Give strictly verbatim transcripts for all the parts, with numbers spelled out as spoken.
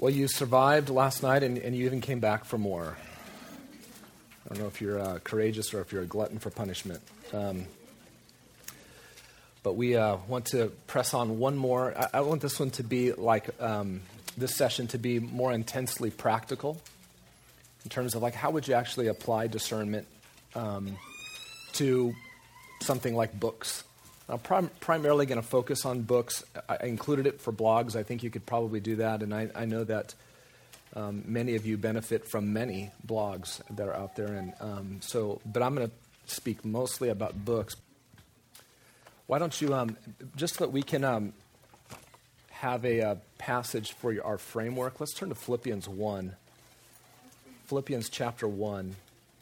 Well, you survived last night, and, and you even came back for more. I don't know if you're uh, courageous or if you're a glutton for punishment. Um, but we uh, want to press on one more. I, I want this one to be like, um, this session to be more intensely practical in terms of like, how would you actually apply discernment um, to something like books? I'm prim- primarily going to focus on books. I included it for blogs. I think you could probably do that, and I, I know that um, many of you benefit from many blogs that are out there. And um, so, but I'm going to speak mostly about books. Why don't you, um, just so that we can um, have a, a passage for your, our framework, let's turn to Philippians one. Philippians chapter one.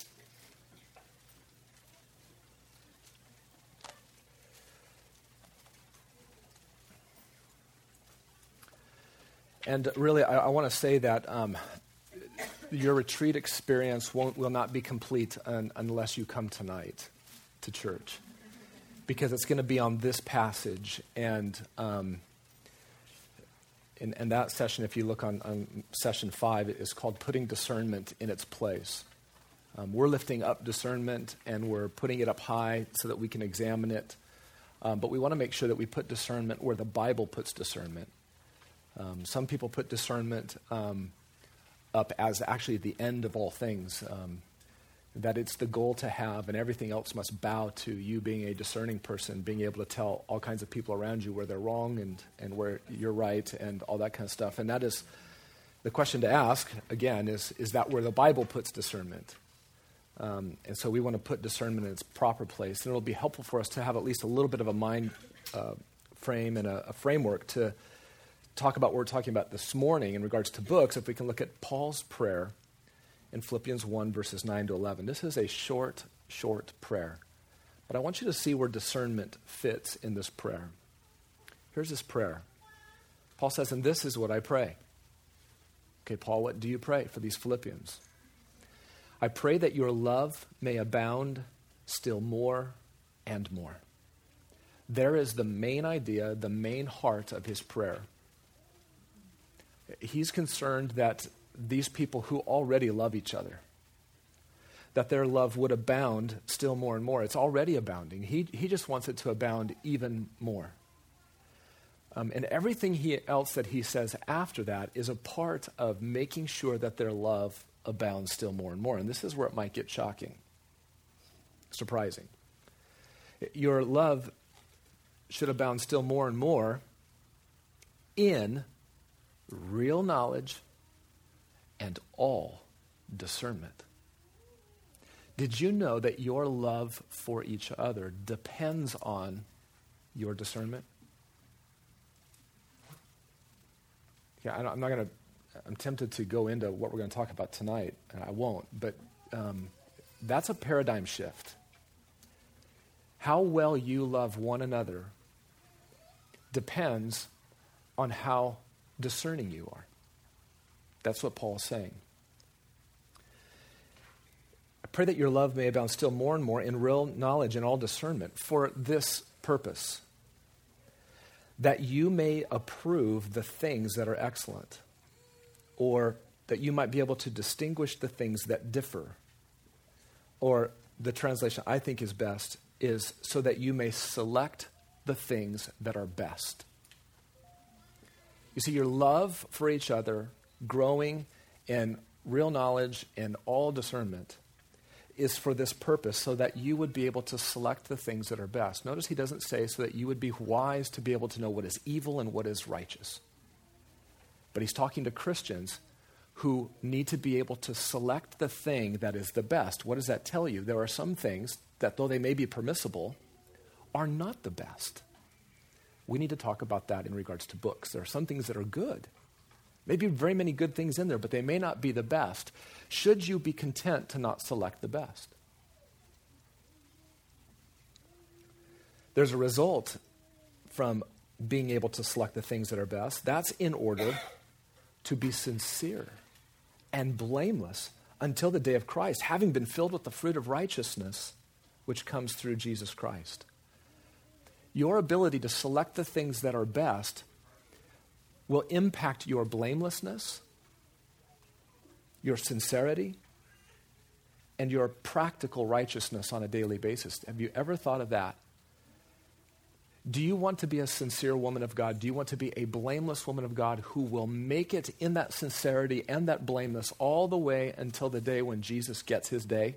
And really, I, I want to say that um, your retreat experience won't, will not be complete un, unless you come tonight to church, because it's going to be on this passage. And um, in, in that session, if you look on, on session five, it is called Putting Discernment in Its Place. Um, we're lifting up discernment, and we're putting it up high so that we can examine it. Um, but we want to make sure that we put discernment where the Bible puts discernment. Um, some people put discernment um, up as actually the end of all things, um, that it's the goal to have, and everything else must bow to you being a discerning person, being able to tell all kinds of people around you where they're wrong and, and where you're right and all that kind of stuff. And that is the question to ask, again, is, is that where the Bible puts discernment? Um, and so we want to put discernment in its proper place. And it'll be helpful for us to have at least a little bit of a mind uh, frame and a, a framework to talk about what we're talking about this morning in regards to books. If we can look at Paul's prayer in Philippians one, verses nine to eleven. This is a short, short prayer. But I want you to see where discernment fits in this prayer. Here's his prayer. Paul says, and this is what I pray. Okay, Paul, what do you pray for these Philippians? I pray that your love may abound still more and more. There is the main idea, the main heart of his prayer. He's concerned that these people who already love each other, that their love would abound still more and more. It's already abounding. He, he just wants it to abound even more. Um, and everything he, else that he says after that is a part of making sure that their love abounds still more and more. And this is where it might get shocking, surprising. Your love should abound still more and more in real knowledge and all discernment. Did you know that your love for each other depends on your discernment? Yeah, I'm not going to, I'm tempted to go into what we're going to talk about tonight, and I won't, but um, that's a paradigm shift. How well you love one another depends on how discerning you are. That's what Paul is saying. I pray that your love may abound still more and more in real knowledge and all discernment for this purpose, that you may approve the things that are excellent, or that you might be able to distinguish the things that differ. Or the translation I think is best is so that you may select the things that are best. You see, your love for each other, growing in real knowledge and all discernment, is for this purpose, so that you would be able to select the things that are best. Notice he doesn't say so that you would be wise to be able to know what is evil and what is righteous. But he's talking to Christians who need to be able to select the thing that is the best. What does that tell you? There are some things that, though they may be permissible, are not the best. We need to talk about that in regards to books. There are some things that are good. Maybe very many good things in there, but they may not be the best. Should you be content to not select the best? There's a result from being able to select the things that are best. That's in order to be sincere and blameless until the day of Christ, having been filled with the fruit of righteousness, which comes through Jesus Christ. Your ability to select the things that are best will impact your blamelessness your sincerity, and your practical righteousness on a daily basis. Have you ever thought of that? Do you want to be a sincere woman of God? Do you want to be a blameless woman of God who will make it in that sincerity and that blameless all the way until the day when Jesus gets his day?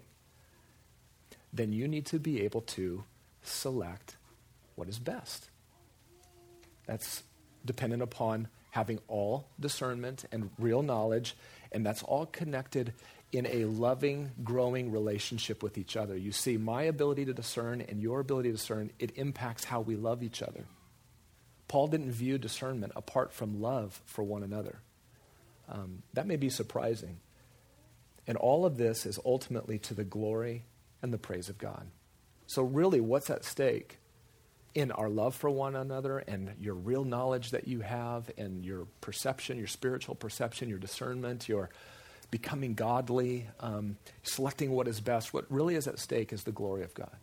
Then you need to be able to select what is best. That's dependent upon having all discernment and real knowledge, and that's all connected in a loving, growing relationship with each other. You see, my ability to discern and your ability to discern, it impacts how we love each other. Paul didn't view discernment apart from love for one another. Um, that may be surprising. And all of this is ultimately to the glory and the praise of God. So really, what's at stake in our love for one another and your real knowledge that you have and your perception, your spiritual perception, your discernment, your becoming godly, um, selecting what is best. What really is at stake is the glory of God.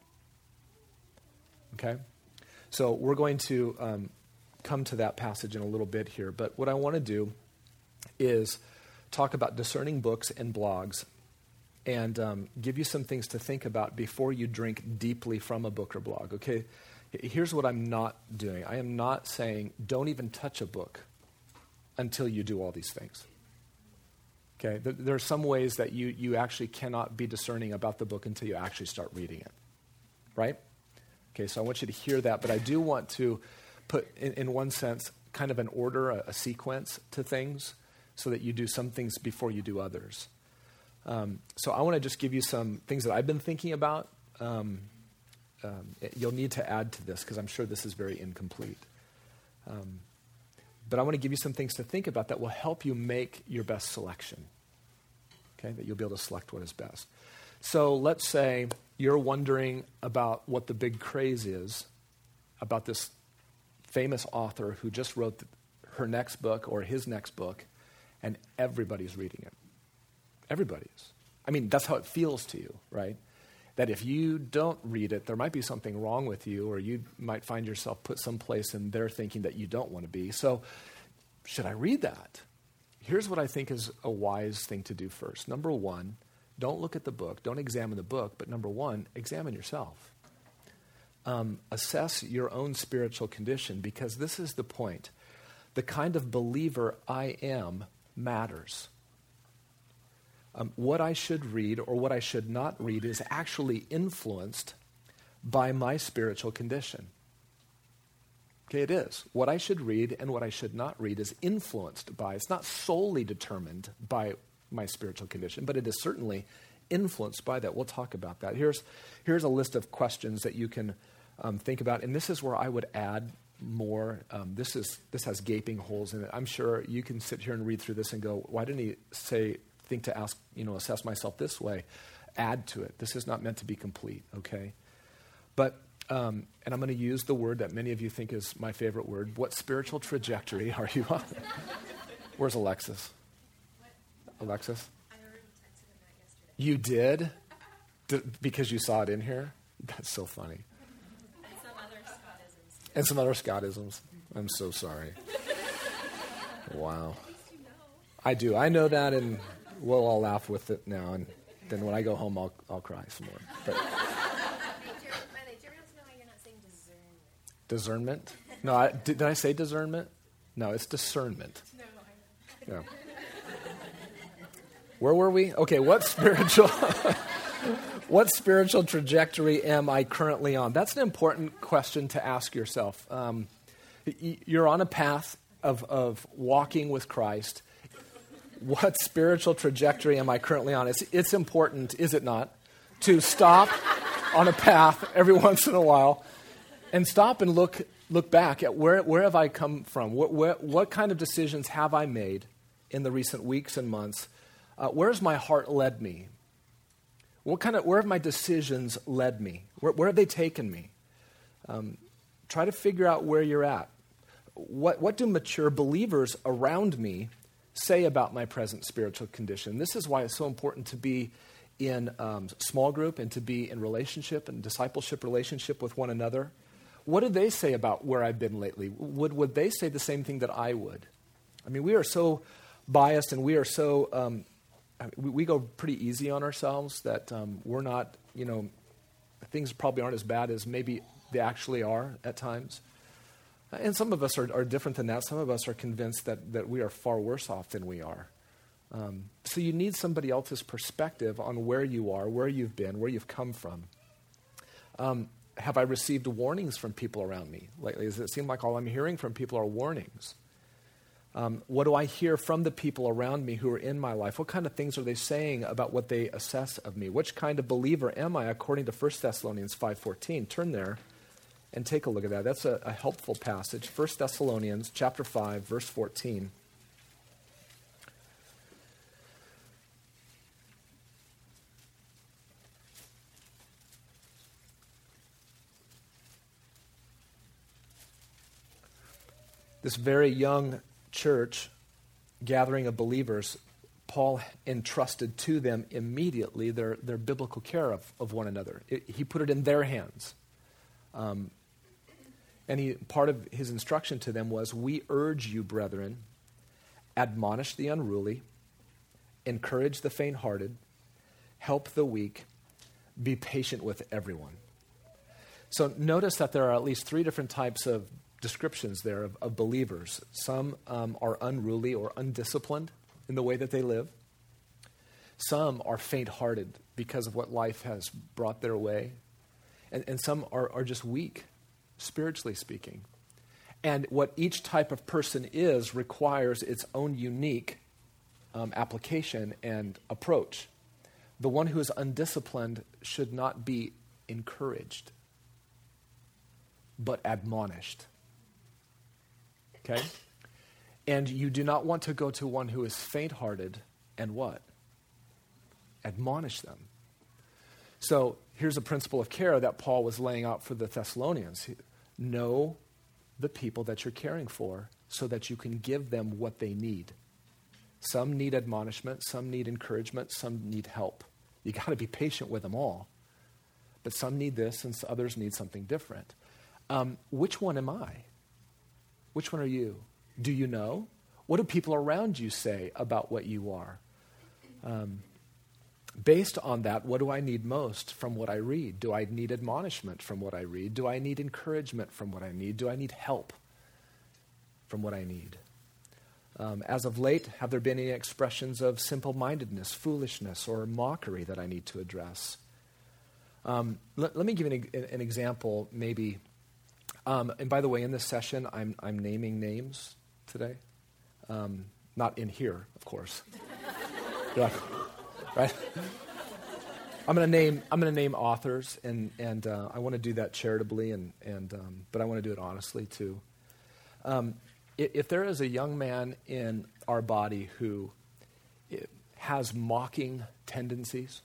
Okay? So we're going to um, come to that passage in a little bit here, but what I want to do is talk about discerning books and blogs and um, give you some things to think about before you drink deeply from a book or blog, okay? Here's what I'm not doing. I am not saying don't even touch a book until you do all these things. Okay, there are some ways that you, you actually cannot be discerning about the book until you actually start reading it, right? Okay, so I want you to hear that, but I do want to put, in, in one sense, kind of an order, a, a sequence to things so that you do some things before you do others. Um, so I want to just give you some things that I've been thinking about. Um, um, you'll need to add to this because I'm sure this is very incomplete. Um, but I want to give you some things to think about that will help you make your best selection. Okay, that you'll be able to select what is best. So let's say you're wondering about what the big craze is about this famous author who just wrote the, her next book or his next book, and everybody's reading it. Everybody is. I mean, that's how it feels to you, right? That if you don't read it, there might be something wrong with you, or you might find yourself put someplace in their thinking that you don't want to be. So should I read that? Here's what I think is a wise thing to do first. Number one, don't look at the book. Don't examine the book. But number one, examine yourself. Um, assess your own spiritual condition, because this is the point. The kind of believer I am matters. Um, what I should read or what I should not read is actually influenced by my spiritual condition. Okay, it is. What I should read and what I should not read is influenced by, it's not solely determined by my spiritual condition, but it is certainly influenced by that. We'll talk about that. Here's, here's a list of questions that you can um, think about, and this is where I would add more. Um, this is this has gaping holes in it. I'm sure you can sit here and read through this and go, why didn't he say, think to ask, you know, assess myself this way? Add to it. This is not meant to be complete, okay? But Um, and I'm going to use the word that many of you think is my favorite word. What spiritual trajectory are you on? Where's Alexis? What? Alexis? I already texted him that yesterday. You did? Did? Because you saw it in here? That's so funny. And some other Scottisms. And some other Scottisms. I'm so sorry. Wow. At least you know. I do. I know that, and we'll all laugh with it now. And then when I go home, I'll I'll cry some more. But discernment? No, I, did, did I say discernment? No, it's discernment. No, I Yeah. Where were we? Okay, what spiritual what spiritual trajectory am I currently on? That's an important question to ask yourself. Um, you're on a path of, of walking with Christ. What spiritual trajectory am I currently on? It's, it's important, is it not, to stop on a path every once in a while and stop and look look back at where where have I come from? What where, what kind of decisions have I made in the recent weeks and months? Uh, where has my heart led me? What kind of where have my decisions led me? Where, where have they taken me? Um, try to figure out where you're at. What what do mature believers around me say about my present spiritual condition? This is why it's so important to be in um, small group and to be in relationship and discipleship relationship with one another. What do they say about where I've been lately? Would would they say the same thing that I would? I mean, we are so biased and we are so um, we, we go pretty easy on ourselves, that um, we're not, you know, things probably aren't as bad as maybe they actually are at times. And some of us are, are different than that. Some of us are convinced that, that we are far worse off than we are. Um, so you need somebody else's perspective on where you are, where you've been, where you've come from. Um, have I received warnings from people around me lately? Does it seem like all I'm hearing from people are warnings? Um, what do I hear from the people around me who are in my life? What kind of things are they saying about what they assess of me? Which kind of believer am I according to First Thessalonians five fourteen? Turn there and take a look at that. That's a, a helpful passage. First Thessalonians chapter five, verse fourteen. This very young church, gathering of believers, Paul entrusted to them immediately their, their biblical care of, of one another. It, he put it in their hands. Um, and he, part of his instruction to them was, we urge you, brethren, admonish the unruly, encourage the faint-hearted, help the weak, be patient with everyone. So notice that there are at least three different types of descriptions there of, of believers. Some um, are unruly or undisciplined in the way that they live. Some are faint-hearted because of what life has brought their way. And, and some are, are just weak, spiritually speaking. And what each type of person is requires its own unique um, application and approach. The one who is undisciplined should not be encouraged, but admonished. Okay? And you do not want to go to one who is faint-hearted and what? Admonish them. So here's a principle of care that Paul was laying out for the Thessalonians. Know the people that you're caring for so that you can give them what they need. Some need admonishment, some need encouragement, some need help. You got to be patient with them all. But some need this and others need something different. Um, which one am I? Which one are you? Do you know? What do people around you say about what you are? Um, based on that, what do I need most from what I read? Do I need admonishment from what I read? Do I need encouragement from what I need? Do I need help from what I need? Um, as of late, have there been any expressions of simple-mindedness, foolishness, or mockery that I need to address? Um, let, let me give you an, an example, maybe. Um, and by the way, in this session, I'm, I'm naming names today. Um, not in here, of course. Yeah. Right? I'm going to name I'm going to name authors, and and uh, I want to do that charitably, and and um, but I want to do it honestly too. Um, if, if there is a young man in our body who has mocking tendencies,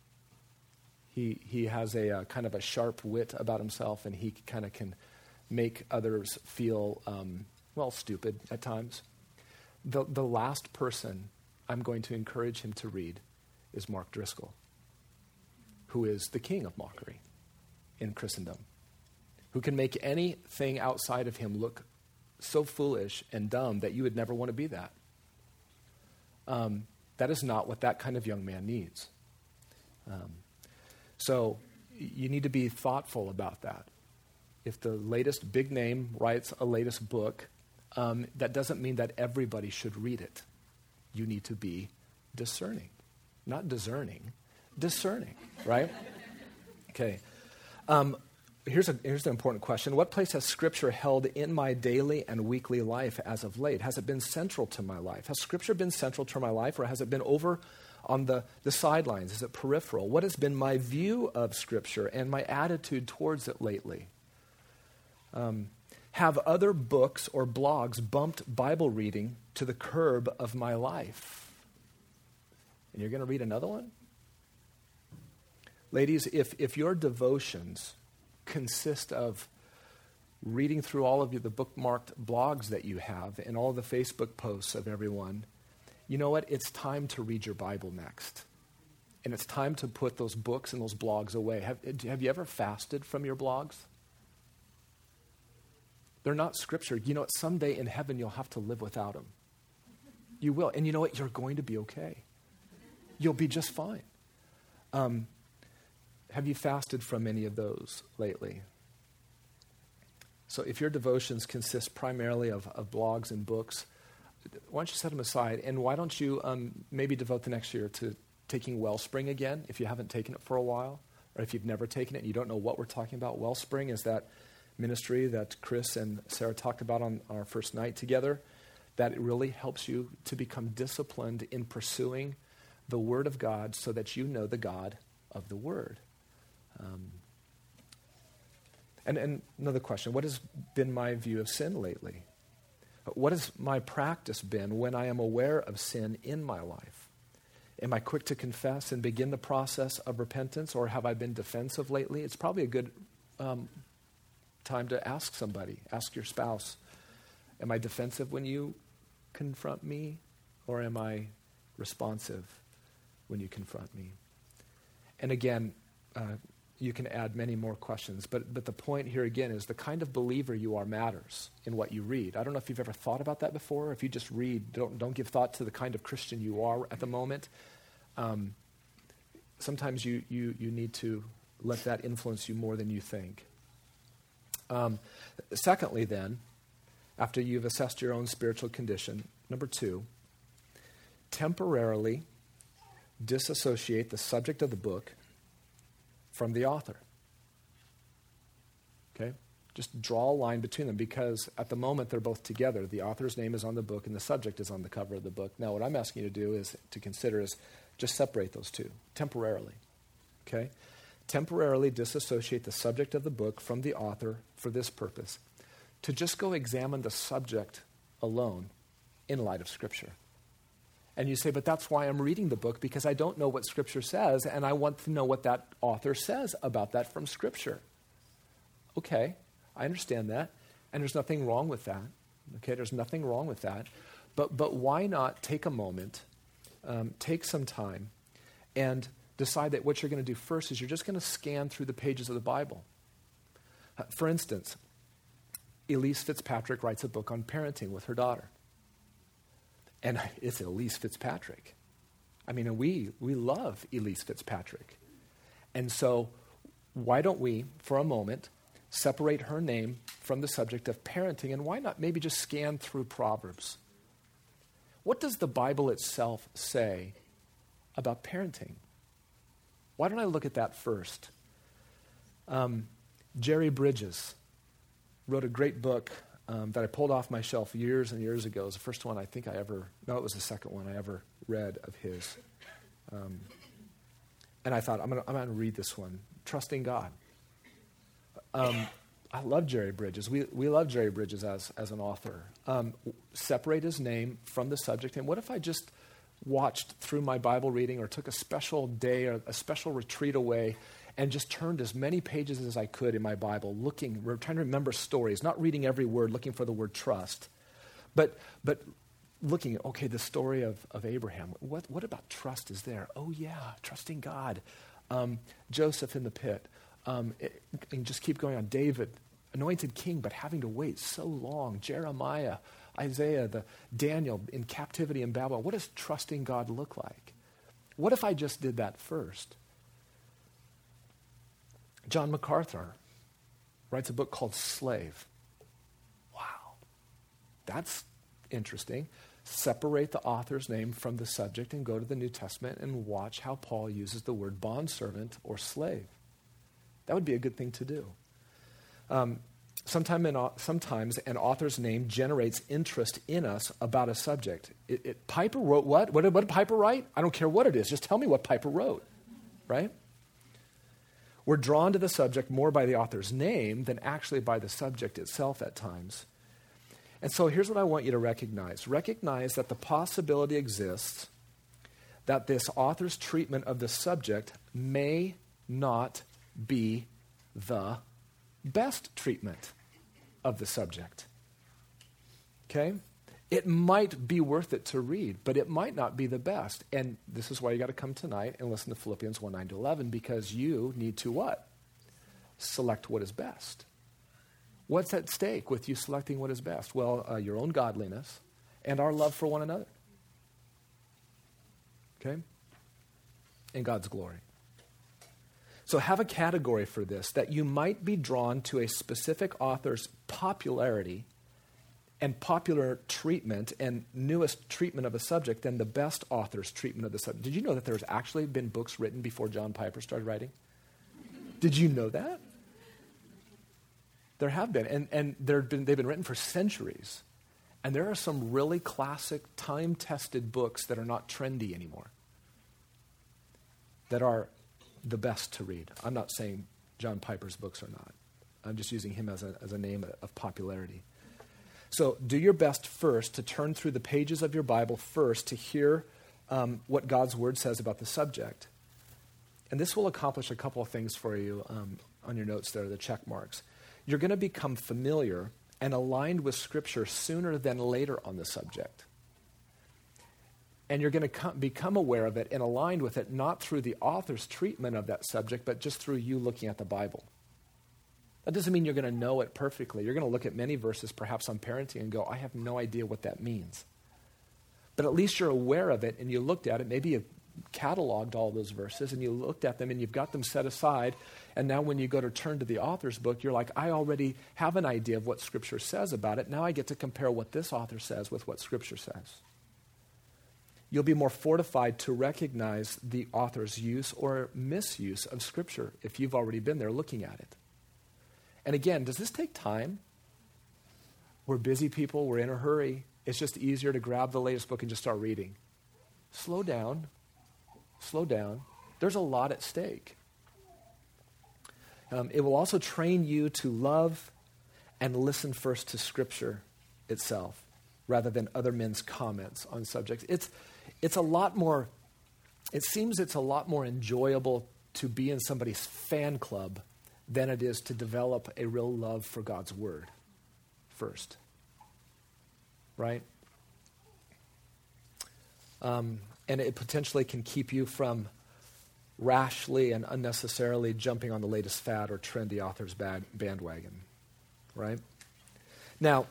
he he has a uh, kind of a sharp wit about himself, and he kind of can make others feel, um, well, stupid at times. The, the last person I'm going to encourage him to read is Mark Driscoll, who is the king of mockery in Christendom, who can make anything outside of him look so foolish and dumb that you would never want to be that. Um, that is not what that kind of young man needs. Um, so you need to be thoughtful about that. If the latest big name writes a latest book, um, that doesn't mean that everybody should read it. You need to be discerning. Not discerning, discerning, right? Okay. Um, here's, a, here's an important question. What place has Scripture held in my daily and weekly life as of late? Has it been central to my life? Has Scripture been central to my life, or has it been over on the, the sidelines? Is it peripheral? What has been my view of Scripture and my attitude towards it lately? Um, have other books or blogs bumped Bible reading to the curb of my life? And you're going to read another one? Ladies, if, if your devotions consist of reading through all of the bookmarked blogs that you have and all the Facebook posts of everyone, you know what? It's time to read your Bible next. And it's time to put those books and those blogs away. Have, have you ever fasted from your blogs? They're not Scripture. You know what? Someday in heaven you'll have to live without them. You will. And you know what? You're going to be okay. you'll be just fine. Um, have you fasted from any of those lately? So if your devotions consist primarily of, of blogs and books, why don't you set them aside? And why don't you um, maybe devote the next year to taking Wellspring again, if you haven't taken it for a while, or if you've never taken it and you don't know what we're talking about. Wellspring is that ministry that Chris and Sarah talked about on our first night together, that it really helps you to become disciplined in pursuing the Word of God so that you know the God of the Word. Um, and, and another question, what has been my view of sin lately? What has my practice been when I am aware of sin in my life? Am I quick to confess and begin the process of repentance, or have I been defensive lately? It's probably a good um, time to ask somebody, ask your spouse, am I defensive when you confront me, or am I responsive when you confront me? And again, uh, you can add many more questions, but but the point here again is the kind of believer you are matters in what you read. I don't know if you've ever thought about that before. If you just read, don't don't give thought to the kind of Christian you are at the moment. Um, sometimes you you you need to let that influence you more than you think. Um, secondly, then, after you've assessed your own spiritual condition, number two, temporarily disassociate the subject of the book from the author. Okay? Just draw a line between them, because at the moment they're both together. The author's name is on the book and the subject is on the cover of the book. Now what I'm asking you to do is to consider is just separate those two temporarily. Okay? Temporarily disassociate the subject of the book from the author for this purpose. To just go examine the subject alone in light of Scripture. And you say, but that's why I'm reading the book, because I don't know what Scripture says, and I want to know what that author says about that from Scripture. Okay, I understand that, and there's nothing wrong with that. Okay, there's nothing wrong with that. But but why not take a moment, um, take some time, and decide that what you're going to do first is you're just going to scan through the pages of the Bible. Uh, for instance, Elise Fitzpatrick writes a book on parenting with her daughter. And it's Elise Fitzpatrick. I mean, we we love Elise Fitzpatrick. And so why don't we, for a moment, separate her name from the subject of parenting, and why not maybe just scan through Proverbs? What does the Bible itself say about parenting? Why don't I look at that first? Um, Jerry Bridges wrote a great book Um, that I pulled off my shelf years and years ago. It was the first one I think I ever, no, it was the second one I ever read of his. Um, and I thought, I'm going to I'm gonna read this one, Trusting God. Um, I love Jerry Bridges. We we love Jerry Bridges as, as an author. Um, separate his name from the subject. And what if I just watched through my Bible reading, or took a special day or a special retreat away and just turned as many pages as I could in my Bible, looking, we're trying to remember stories, not reading every word, looking for the word trust, but but looking at, okay, the story of, of Abraham. What what about trust is there? Oh yeah, trusting God. Um, Joseph in the pit. Um, it, and just keep going on. David, anointed king, but having to wait so long. Jeremiah, Isaiah, the Daniel in captivity in Babylon. What does trusting God look like? What if I just did that first? John MacArthur writes a book called Slave. Wow, that's interesting. Separate the author's name from the subject and go to the New Testament and watch how Paul uses the word bondservant or slave. That would be a good thing to do. Um, sometime in, sometimes an author's name generates interest in us about a subject. It, it, Piper wrote what? What did, what did Piper write? I don't care what it is. Just tell me what Piper wrote, right? We're drawn to the subject more by the author's name than actually by the subject itself at times. And so here's what I want you to recognize. Recognize that the possibility exists that this author's treatment of the subject may not be the best treatment of the subject. Okay? It might be worth it to read, but it might not be the best. And this is why you got to come tonight and listen to Philippians one, nine to eleven, because you need to what? Select what is best. What's at stake with you selecting what is best? Well, uh, your own godliness and our love for one another. Okay? and God's glory. So have a category for this, that you might be drawn to a specific author's popularity and popular treatment and newest treatment of a subject than the best author's treatment of the subject. Did you know that there's actually been books written before John Piper started writing? Did you know that? There have been, and, and they've been, they've been written for centuries. And there are some really classic, time-tested books that are not trendy anymore, that are the best to read. I'm not saying John Piper's books are not. I'm just using him as a, as a name of popularity. So do your best first to turn through the pages of your Bible first to hear um, what God's Word says about the subject. And this will accomplish a couple of things for you um, on your notes there, the check marks. You're going to become familiar and aligned with Scripture sooner than later on the subject. And you're going to com- become aware of it and aligned with it, not through the author's treatment of that subject, but just through you looking at the Bible. That doesn't mean you're going to know it perfectly. You're going to look at many verses, perhaps on parenting, and go, I have no idea what that means. But at least you're aware of it, and you looked at it. Maybe you've cataloged all those verses, and you looked at them, and you've got them set aside. And now when you go to turn to the author's book, you're like, I already have an idea of what Scripture says about it. Now I get to compare what this author says with what Scripture says. You'll be more fortified to recognize the author's use or misuse of Scripture if you've already been there looking at it. And again, does this take time? We're busy people. We're in a hurry. It's just easier to grab the latest book and just start reading. Slow down. Slow down. There's a lot at stake. Um, it will also train you to love and listen first to Scripture itself rather than other men's comments on subjects. It's, it's a lot more, it seems it's a lot more enjoyable to be in somebody's fan club than it is to develop a real love for God's Word first. Right? Um, and it potentially can keep you from rashly and unnecessarily jumping on the latest fad or trendy author's bag, bandwagon. Right? Now,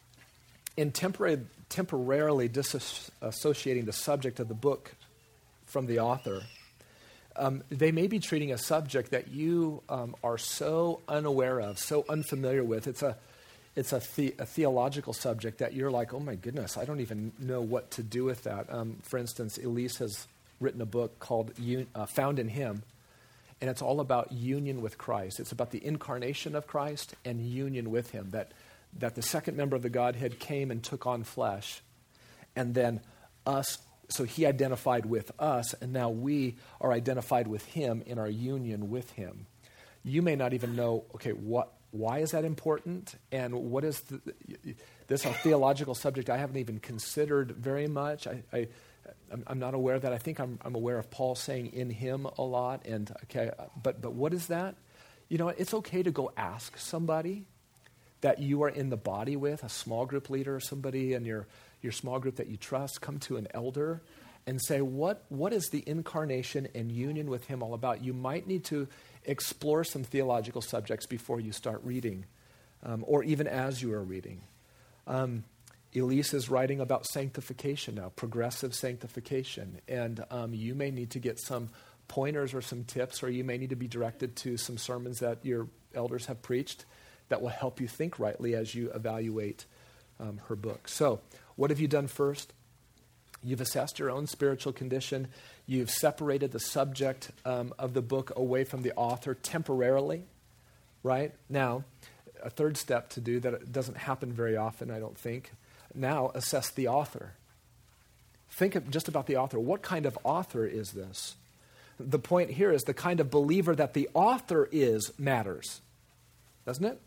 in temporary, temporarily disassociating the subject of the book from the author, Um, they may be treating a subject that you um, are so unaware of, so unfamiliar with. It's a, it's a, the, a theological subject that you're like, oh my goodness, I don't even know what to do with that. Um, for instance, Elise has written a book called Un- uh, Found in Him, and it's all about union with Christ. It's about the incarnation of Christ and union with Him, that, that the second member of the Godhead came and took on flesh, and then us. So he identified with us, and now we are identified with him in our union with him. You may not even know, okay, what, why is that important? And what is the, this a theological subject I haven't even considered very much. I, I, I'm, I'm not aware of that. I think I'm, I'm aware of Paul saying in him a lot. And okay, but but what is that? You know, it's okay to go ask somebody that you are in the body with, a small group leader or somebody in your your small group that you trust. Come to an elder and say, what what is the incarnation and union with him all about? You might need to explore some theological subjects before you start reading, um, or even as you are reading. Um, Elise is writing about sanctification now, progressive sanctification, and um, you may need to get some pointers or some tips, or you may need to be directed to some sermons that your elders have preached that will help you think rightly as you evaluate um, her book. So, what have you done first? You've assessed your own spiritual condition. You've separated the subject um, of the book away from the author temporarily, right? Now, a third step to do that doesn't happen very often, I don't think. Now, assess the author. Think of just about the author. What kind of author is this? The point here is the kind of believer that the author is matters, doesn't it?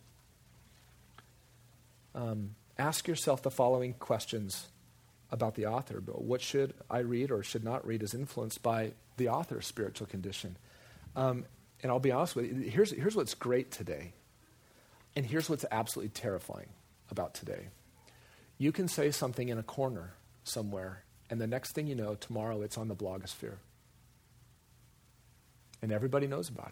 Um, ask yourself the following questions about the author. What should I read or should not read is influenced by the author's spiritual condition. Um, and I'll be honest with you, here's, here's what's great today. And here's what's absolutely terrifying about today. You can say something in a corner somewhere, and the next thing you know, tomorrow it's on the blogosphere. And everybody knows about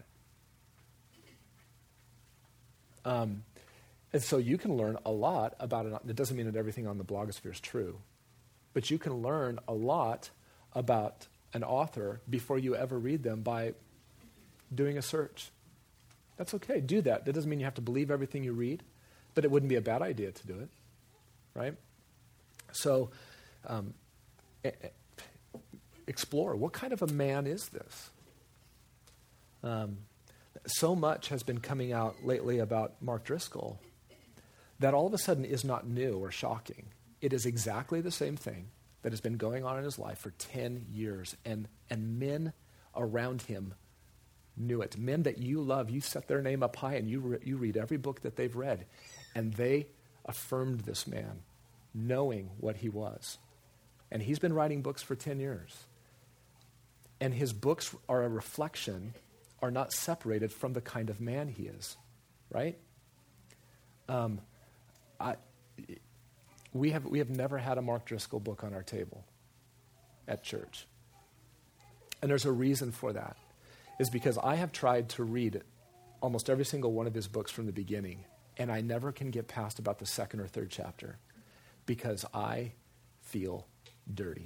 it. Um, and so you can learn a lot about it. It doesn't mean that everything on the blogosphere is true. But you can learn a lot about an author before you ever read them by doing a search. That's okay. Do that. That doesn't mean you have to believe everything you read, but it wouldn't be a bad idea to do it, right? So um, e- e- explore. What kind of a man is this? Um, so much has been coming out lately about Mark Driscoll that all of a sudden is not new or shocking. It is exactly the same thing that has been going on in his life for ten years, and, and men around him knew it. Men that you love, you set their name up high and you, re- you read every book that they've read, and they affirmed this man, knowing what he was. And he's been writing books for ten years. And his books are a reflection, are not separated from the kind of man he is, right? Um, I, we have we have never had a Mark Driscoll book on our table at church. And there's a reason for that. Is because I have tried to read almost every single one of his books from the beginning, and I never can get past about the second or third chapter because I feel dirty.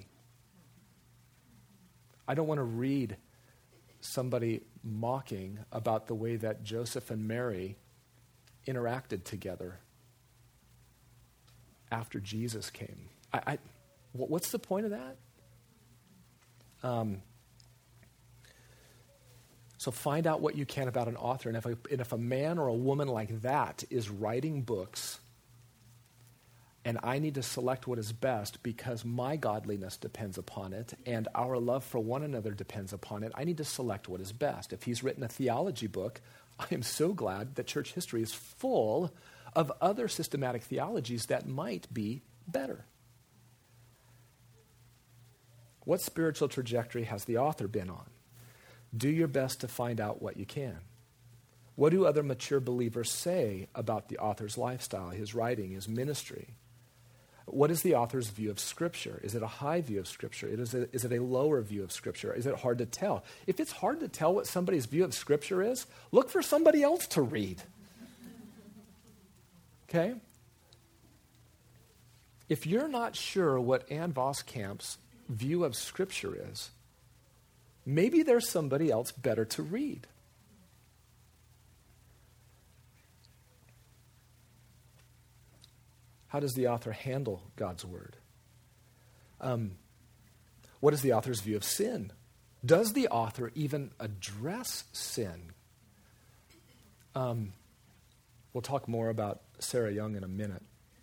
I don't want to read somebody mocking about the way that Joseph and Mary interacted together after Jesus came. I, I what's the point of that? Um, so find out what you can about an author. And if a, and if a man or a woman like that is writing books, and I need to select what is best because my godliness depends upon it and our love for one another depends upon it, I need to select what is best. If he's written a theology book, I am so glad that church history is full of other systematic theologies that might be better. What spiritual trajectory has the author been on? Do your best to find out what you can. What do other mature believers say about the author's lifestyle, his writing, his ministry? What is the author's view of Scripture? Is it a high view of Scripture? Is it, is it a lower view of Scripture? Is it hard to tell? If it's hard to tell what somebody's view of Scripture is, look for somebody else to read. Okay? If you're not sure what Ann Voskamp's view of Scripture is, maybe there's somebody else better to read. How does the author handle God's word? Um, what is the author's view of sin? Does the author even address sin? Um, we'll talk more about Sarah Young in a minute.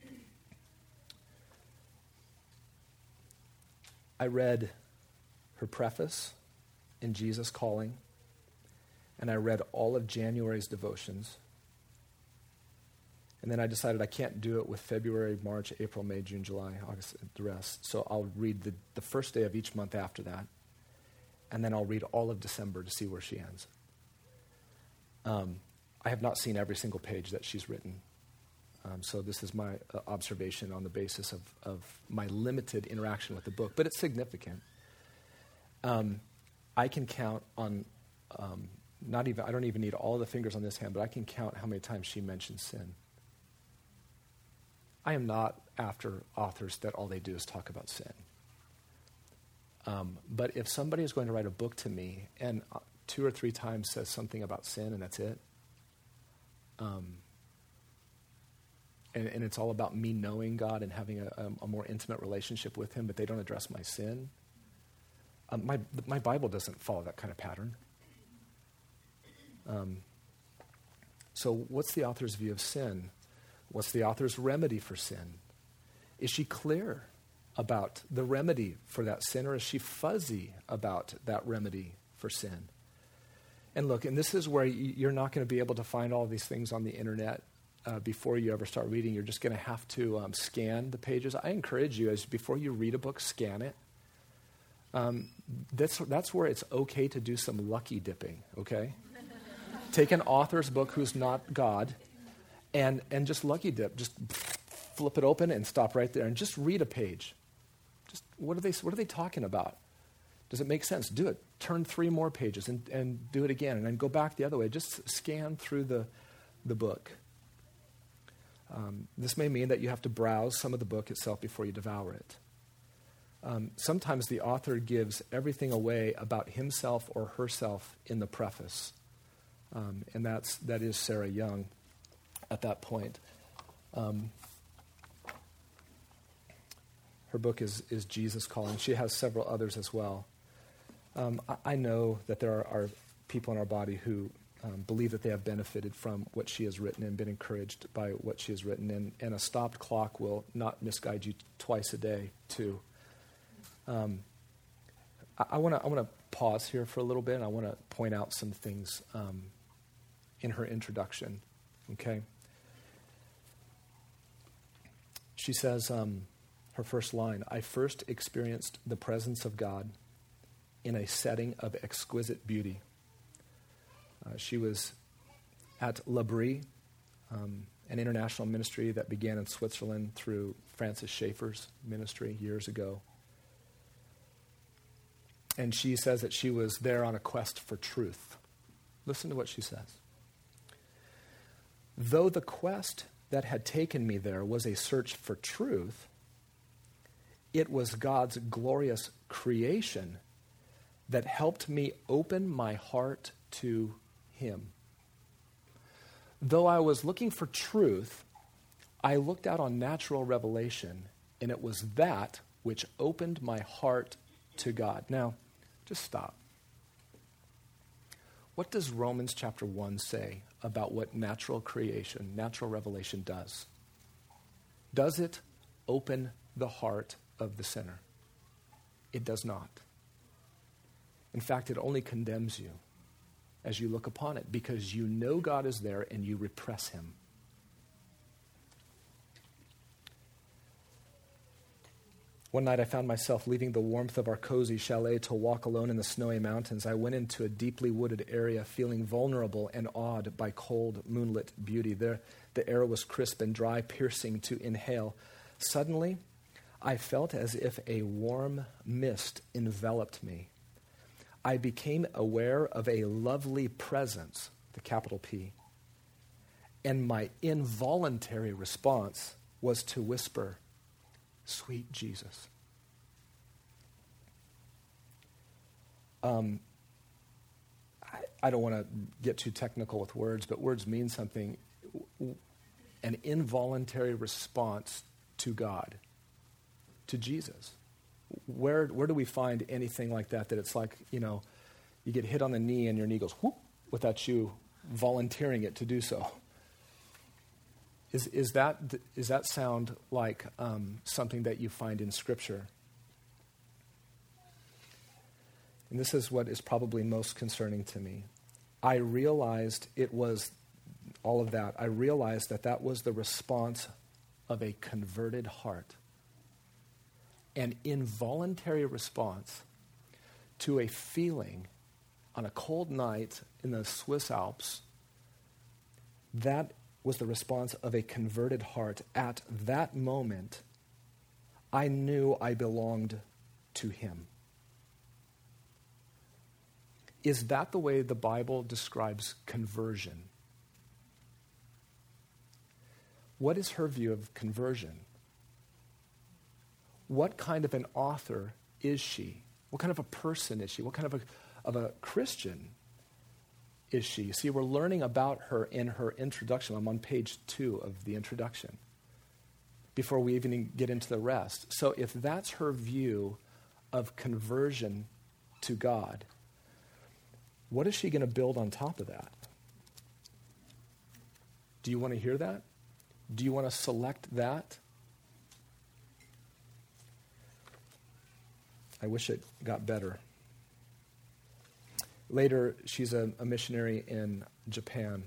I read her preface in Jesus Calling, and I read all of January's devotions. And then I decided I can't do it with February, March, April, May, June, July, August, the rest. So I'll read the, the first day of each month after that. And then I'll read all of December to see where she ends. Um, I have not seen every single page that she's written. Um, so this is my uh, observation on the basis of, of my limited interaction with the book. But it's significant. Um, I can count on, um, not even, I don't even need all the fingers on this hand, but I can count how many times she mentions sin. I am not after authors that all they do is talk about sin. Um, but if somebody is going to write a book to me and uh, two or three times says something about sin and that's it, um, and, and it's all about me knowing God and having a, a, a more intimate relationship with him, but they don't address my sin, um, my, my Bible doesn't follow that kind of pattern. Um, so what's the author's view of sin? What's the author's remedy for sin? Is she clear about the remedy for that sin, or is she fuzzy about that remedy for sin? And look, and this is where you're not going to be able to find all these things on the internet uh, before you ever start reading. You're just going to have to um, scan the pages. I encourage you, as before you read a book, scan it. Um, that's that's where it's okay to do some lucky dipping, okay? Take an author's book who's not God, and and just lucky dip. Just flip it open and stop right there and just read a page. Just what are they what are they talking about? Does it make sense? Do it. Turn three more pages and, and do it again, and then go back the other way. Just scan through the the book. Um, this may mean that you have to browse some of the book itself before you devour it. Um, sometimes the author gives everything away about himself or herself in the preface. Um, and that's, that is Sarah Young at that point. Um, her book is, is Jesus Calling. She has several others as well. Um, I, I know that there are, are people in our body who um, believe that they have benefited from what she has written and been encouraged by what she has written. And, and a stopped clock will not misguide you twice a day, too. Um, I want to I want to pause here for a little bit, and I want to point out some things um, in her introduction. Okay, she says um, her first line: "I first experienced the presence of God in a setting of exquisite beauty." Uh, she was at L'Abri, um, an international ministry that began in Switzerland through Francis Schaeffer's ministry years ago. And she says that she was there on a quest for truth. Listen to what she says. "Though the quest that had taken me there was a search for truth, it was God's glorious creation that helped me open my heart to Him. Though I was looking for truth, I looked out on natural revelation, and it was that which opened my heart to God." Now, just stop. What does Romans chapter one say about what natural creation, natural revelation does? Does it open the heart of the sinner? It does not. In fact, it only condemns you as you look upon it, because you know God is there and you repress Him. One night I found myself leaving the warmth of our cozy chalet to walk alone in the snowy mountains. I went into a deeply wooded area, feeling vulnerable and awed by cold, moonlit beauty. There, the air was crisp and dry, piercing to inhale. Suddenly, I felt as if a warm mist enveloped me. I became aware of a lovely presence, the capital P, and my involuntary response was to whisper, "Sweet Jesus." Um, I, I don't want to get too technical with words, but words mean something. An involuntary response to God, to Jesus. Where where do we find anything like that, that it's like, you know, you get hit on the knee and your knee goes whoop without you volunteering it to do so? Is is that is that sound like um, something that you find in Scripture? And this is what is probably most concerning to me. I realized it was all of that. I realized that that was the response of a converted heart. An involuntary response to a feeling on a cold night in the Swiss Alps. That was the response of a converted heart. At that moment, I knew I belonged to Him. Is that the way the Bible describes conversion? What is her view of conversion? What kind of an author is she? What kind of a person is she? What kind of a, of a Christian is she? See, we're learning about her in her introduction. I'm on page two of the introduction before we even get into the rest. So if that's her view of conversion to God, what is she going to build on top of that? Do you want to hear that? Do you want to select that? I wish it got better. Later, she's a, a missionary in Japan.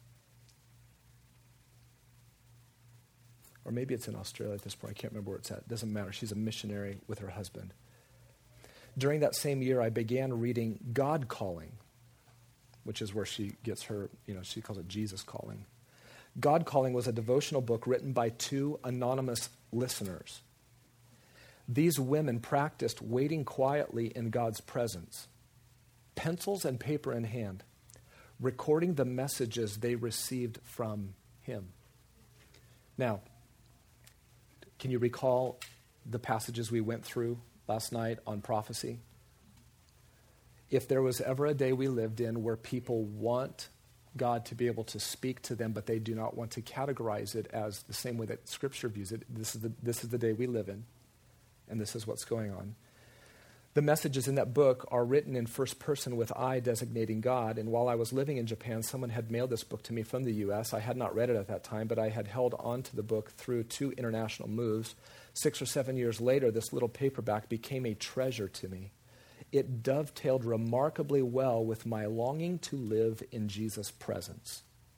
Or maybe it's in Australia at this point. I can't remember where it's at. It doesn't matter. She's a missionary with her husband. During that same year, I began reading God Calling, which is where she gets her, you know, she calls it Jesus Calling. God Calling was a devotional book written by two anonymous listeners. These women practiced waiting quietly in God's presence, pencils and paper in hand, recording the messages they received from Him. Now, can you recall the passages we went through last night on prophecy. If there was ever a day we lived in where people want God to be able to speak to them, but they do not want to categorize it as the same way that Scripture views it, this is the, this is the day we live in, and this is what's going on. The messages in that book are written in first person with I designating God, and while I was living in Japan, someone had mailed this book to me from the U S. I had not read it at that time, but I had held on to the book through two international moves. Six or seven years later, this little paperback became a treasure to me. It dovetailed remarkably well with my longing to live in Jesus' presence.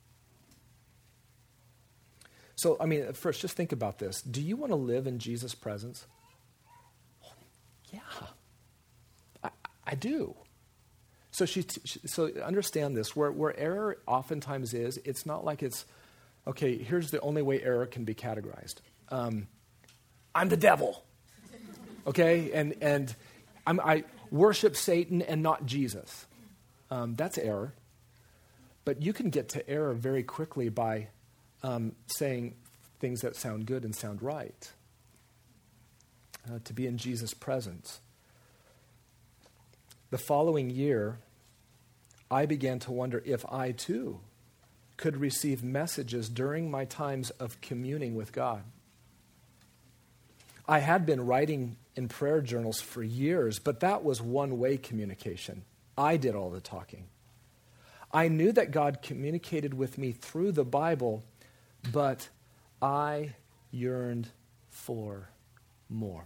So, I mean, first, just think about this. Do you want to live in Jesus' presence? Yeah, I, I do. So, she, she, so understand this. Where, where error oftentimes is, it's not like it's, okay, here's the only way error can be categorized. Um, I'm the devil, okay? And and I'm, I worship Satan and not Jesus. Um, that's error. But you can get to error very quickly by um, saying things that sound good and sound right. Uh, to be in Jesus' presence. The following year, I began to wonder if I too could receive messages during my times of communing with God. I had been writing in prayer journals for years, but that was one-way communication. I did all the talking. I knew that God communicated with me through the Bible, but I yearned for more.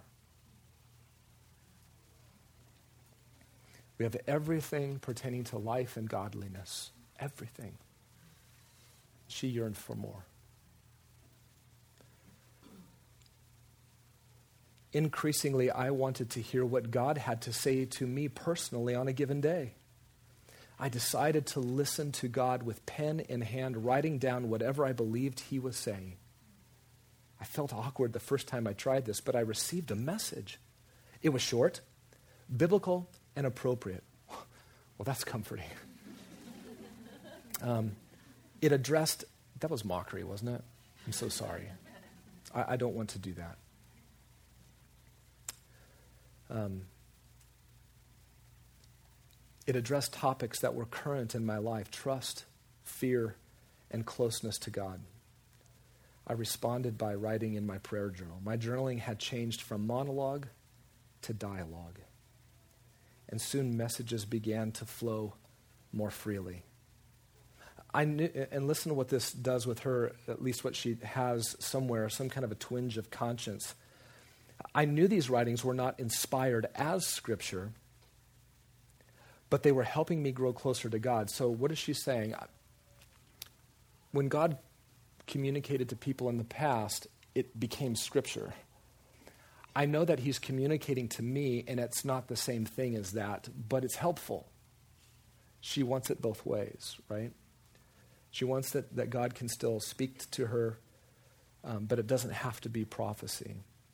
We have everything pertaining to life and godliness. Everything. She yearned for more. Increasingly, I wanted to hear what God had to say to me personally on a given day. I decided to listen to God with pen in hand, writing down whatever I believed He was saying. I felt awkward the first time I tried this, but I received a message. It was short, biblical, and appropriate. Well, that's comforting. um, it addressed, that was mockery, wasn't it? I'm so sorry. I, I don't want to do that. Um, it addressed topics that were current in my life: trust, fear, and closeness to God. I responded by writing in my prayer journal. My journaling had changed from monologue to dialogue. And soon messages began to flow more freely. I knew, and listen to what this does with her, at least what she has somewhere, some kind of a twinge of conscience. I knew these writings were not inspired as Scripture, but they were helping me grow closer to God. So what is she saying? When God communicated to people in the past, it became Scripture. I know that He's communicating to me, and it's not the same thing as that, but it's helpful. She wants it both ways, right? She wants that, that God can still speak to her, um, but it doesn't have to be prophecy.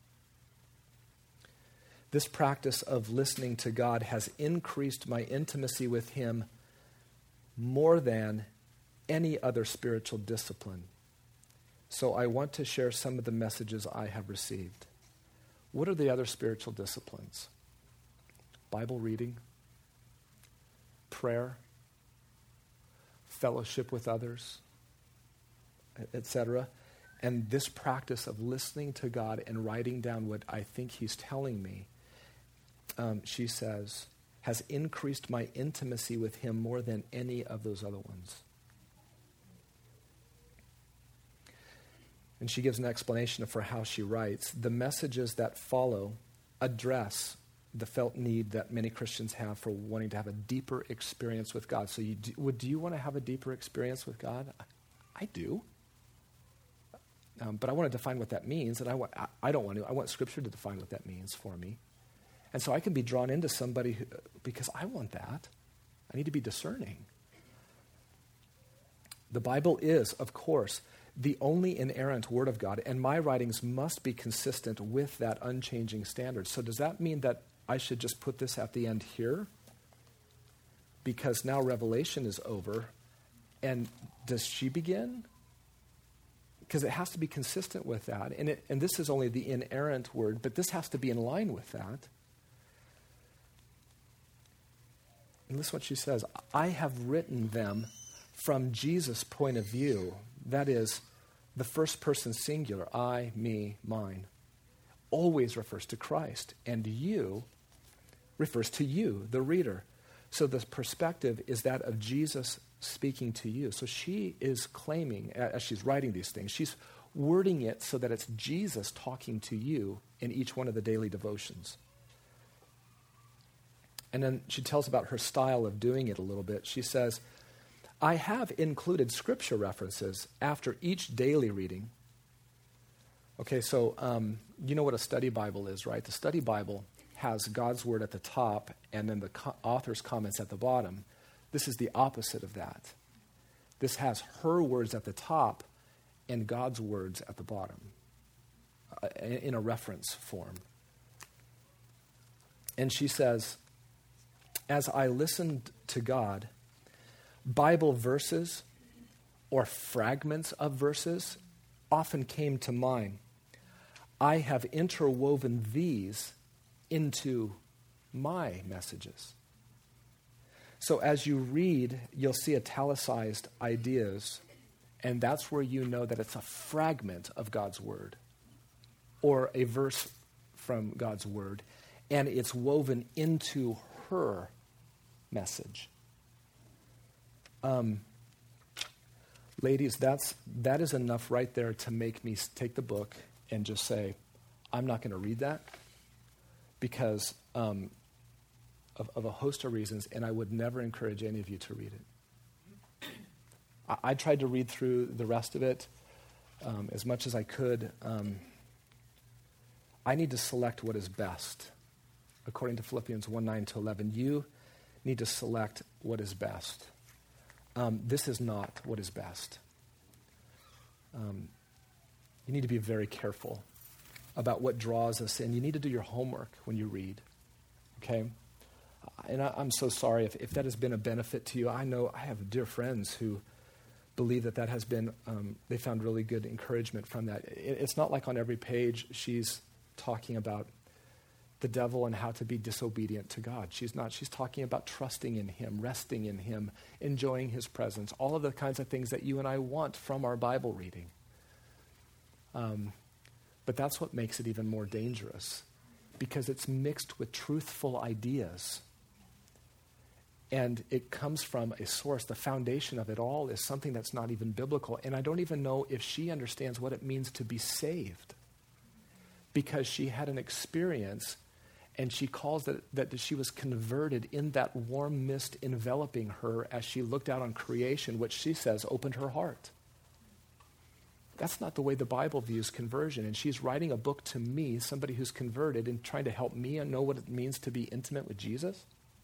This practice of listening to God has increased my intimacy with Him more than any other spiritual discipline. So I want to share some of the messages I have received. What are the other spiritual disciplines? Bible reading, prayer, fellowship with others, et cetera. And this practice of listening to God and writing down what I think He's telling me, um, she says, has increased my intimacy with Him more than any of those other ones. And she gives an explanation for how she writes. The messages that follow address the felt need that many Christians have for wanting to have a deeper experience with God. So you do, would, do you want to have a deeper experience with God? I, I do. Um, but I want to define what that means, and I, want, I, I don't want to. I want Scripture to define what that means for me. And so I can be drawn into somebody who, because I want that. I need to be discerning. The Bible is, of course, the only inerrant Word of God, and my writings must be consistent with that unchanging standard. So does that mean that I should just put this at the end here? Because now Revelation is over, and does she begin? Because it has to be consistent with that. And, it, and this is only the inerrant Word, but this has to be in line with that. And listen what she says. I have written them from Jesus' point of view. That is, the first person singular, I, me, mine, always refers to Christ. And you refers to you, the reader. So the perspective is that of Jesus speaking to you. So she is claiming, as she's writing these things, she's wording it so that it's Jesus talking to you in each one of the daily devotions. And then she tells about her style of doing it a little bit. She says, I have included scripture references after each daily reading. Okay, so um, you know what a study Bible is, right? The study Bible has God's word at the top and then the co- author's comments at the bottom. This is the opposite of that. This has her words at the top and God's words at the bottom uh, in a reference form. And she says, as I listened to God, Bible verses or fragments of verses often came to mind. I have interwoven these into my messages. So as you read, you'll see italicized ideas, and that's where you know that it's a fragment of God's word or a verse from God's word, and it's woven into her message. Um, ladies, that's that is enough right there to make me take the book and just say, I'm not going to read that because um, of, of a host of reasons, and I would never encourage any of you to read it. I, I tried to read through the rest of it um, as much as I could. Um, I need to select what is best. According to Philippians one, nine to eleven, you need to select what is best. Um, this is not what is best. Um, you need to be very careful about what draws us in. You need to do your homework when you read, okay? And I, I'm so sorry if, if that has been a benefit to you. I know I have dear friends who believe that that has been, um, they found really good encouragement from that. It, it's not like on every page she's talking about the devil and how to be disobedient to God. She's not. She's talking about trusting in him, resting in him, enjoying his presence, all of the kinds of things that you and I want from our Bible reading. Um, but that's what makes it even more dangerous, because it's mixed with truthful ideas. And it comes from a source. The foundation of it all is something that's not even biblical. And I don't even know if she understands what it means to be saved, because she had an experience. And she calls that, that she was converted in that warm mist enveloping her as she looked out on creation, which she says opened her heart. That's not the way the Bible views conversion. And she's writing a book to me, somebody who's converted, and trying to help me and know what it means to be intimate with Jesus.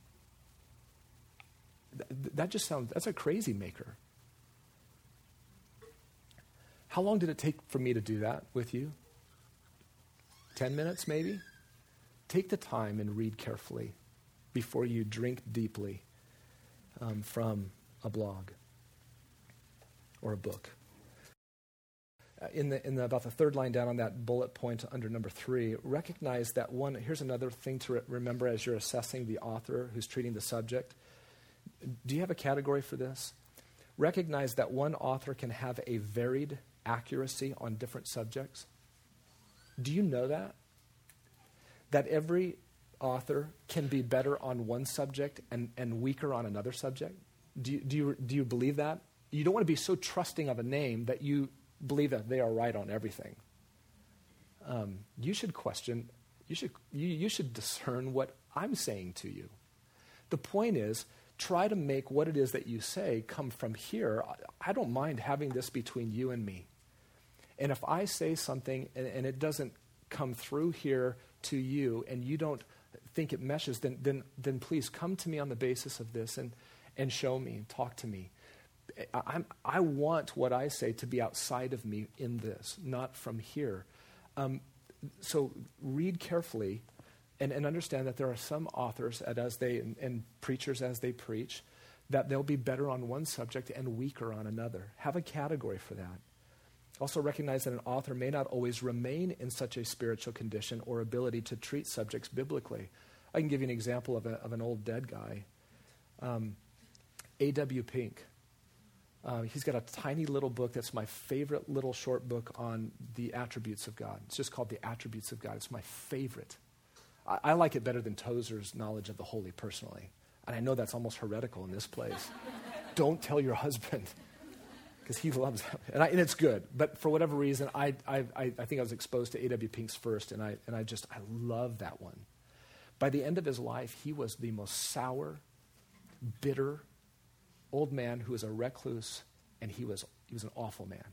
Th- that just sounds, that's a crazy maker. How long did it take for me to do that with you? Ten minutes maybe? Take the time and read carefully before you drink deeply um, from a blog or a book. Uh, in the in the, about the third line down on that bullet point under number three, recognize that one, here's another thing to re- remember as you're assessing the author who's treating the subject. Do you have a category for this? Recognize that one author can have a varied accuracy on different subjects. Do you know that? That every author can be better on one subject and, and weaker on another subject? Do you, do you, do you believe that? You don't want to be so trusting of a name that you believe that they are right on everything. Um, you should question, you should, you, you should discern what I'm saying to you. The point is, try to make what it is that you say come from here. I, I don't mind having this between you and me. And if I say something and, and it doesn't come through here to you and you don't think it meshes, then then then please come to me on the basis of this and and show me and talk to me. I, I'm, I want what I say to be outside of me in this, not from here. Um, so read carefully and, and understand that there are some authors that as they and, and preachers as they preach, that they'll be better on one subject and weaker on another. Have a category for that. Also recognize that an author may not always remain in such a spiritual condition or ability to treat subjects biblically. I can give you an example of, a, of an old dead guy. Um, A W Pink. Uh, he's got a tiny little book that's my favorite little short book on the attributes of God. It's just called The Attributes of God. It's my favorite. I, I like it better than Tozer's knowledge of the holy, personally. And I know that's almost heretical in this place. Don't tell your husband, because he loves it. And, I, and it's good. But for whatever reason, I, I, I, I think I was exposed to A W Pink's first, and I, and I just, I love that one. By the end of his life, he was the most sour, bitter, old man who was a recluse, and he was he was an awful man.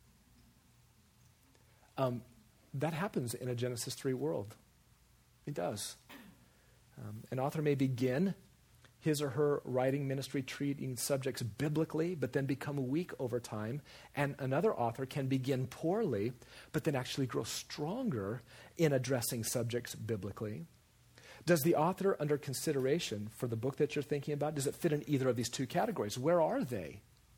Um, that happens in a Genesis three world. It does. Um, an author may begin his or her writing ministry treating subjects biblically, but then become weak over time. And another author can begin poorly, but then actually grow stronger in addressing subjects biblically. Does the author under consideration for the book that you're thinking about, does it fit in either of these two categories? Where are they?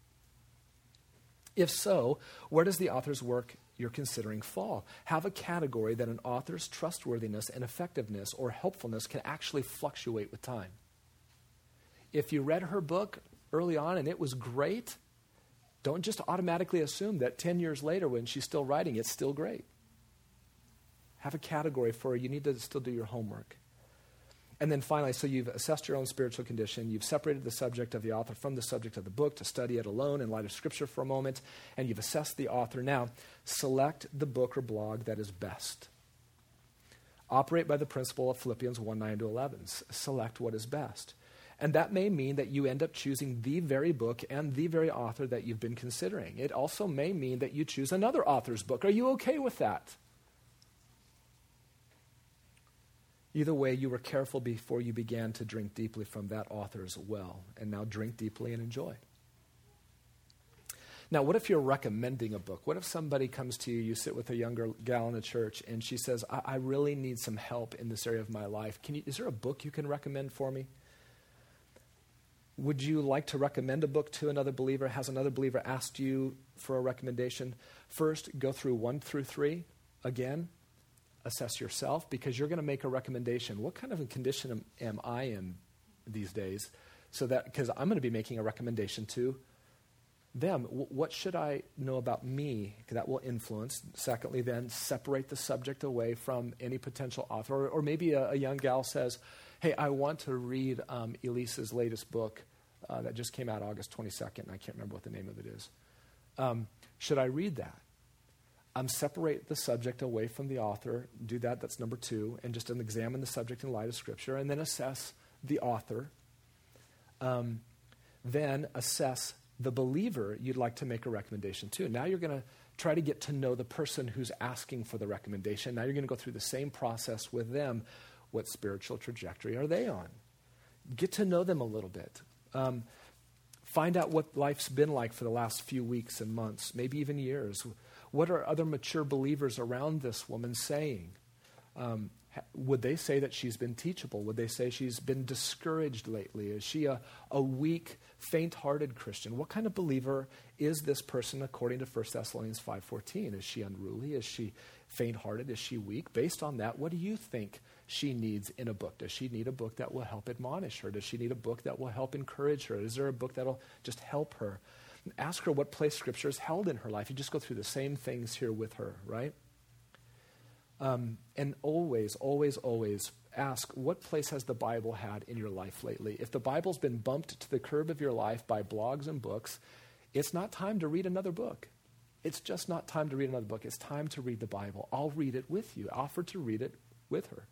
If so, where does the author's work you're considering fall? Have a category that an author's trustworthiness and effectiveness or helpfulness can actually fluctuate with time. If you read her book early on and it was great, don't just automatically assume that ten years later when she's still writing, it's still great. Have a category for her. You need to still do your homework. And then finally, so you've assessed your own spiritual condition. You've separated the subject of the author from the subject of the book to study it alone in light of Scripture for a moment. And you've assessed the author. Now, select the book or blog that is best. Operate by the principle of Philippians one, nine to eleven. S- select what is best. And that may mean that you end up choosing the very book and the very author that you've been considering. It also may mean that you choose another author's book. Are you okay with that? Either way, you were careful before you began to drink deeply from that author's well, and now drink deeply and enjoy. Now, what if you're recommending a book? What if somebody comes to you, you sit with a younger gal in the church, and she says, I, I really need some help in this area of my life. Can you, is there a book you can recommend for me? Would you like to recommend a book to another believer? Has another believer asked you for a recommendation? First, go through one through three again. Assess yourself, because you're going to make a recommendation. What kind of a condition am, am I in these days? So that, because I'm going to be making a recommendation to them. W- what should I know about me? That will influence. Secondly, then, separate the subject away from any potential author. Or, or maybe a, a young gal says, hey, I want to read um, Elisa's latest book uh, that just came out August twenty-second, and I can't remember what the name of it is. Um, should I read that? Um, separate the subject away from the author. Do that. That's number two. And just examine the subject in light of Scripture. And then assess the author. Um, then assess the believer you'd like to make a recommendation to. Now you're going to try to get to know the person who's asking for the recommendation. Now you're going to go through the same process with them. What spiritual trajectory are they on? Get to know them a little bit. Um, find out what life's been like for the last few weeks and months, maybe even years. What are other mature believers around this woman saying? Um, ha- would they say that she's been teachable? Would they say she's been discouraged lately? Is she a, a weak, faint-hearted Christian? What kind of believer is this person according to First Thessalonians five fourteen? Is she unruly? Is she faint-hearted? Is she weak? Based on that, what do you think she needs in a book? Does she need a book that will help admonish her? Does she need a book that will help encourage her? Is there a book that will just help her? Ask her what place Scripture is held in her life. You just go through the same things here with her, right? Um, and always, always, always ask, what place has the Bible had in your life lately? If the Bible's been bumped to the curb of your life by blogs and books, it's not time to read another book. It's just not time to read another book. It's time to read the Bible. I'll read it with you. Offer to read it with her.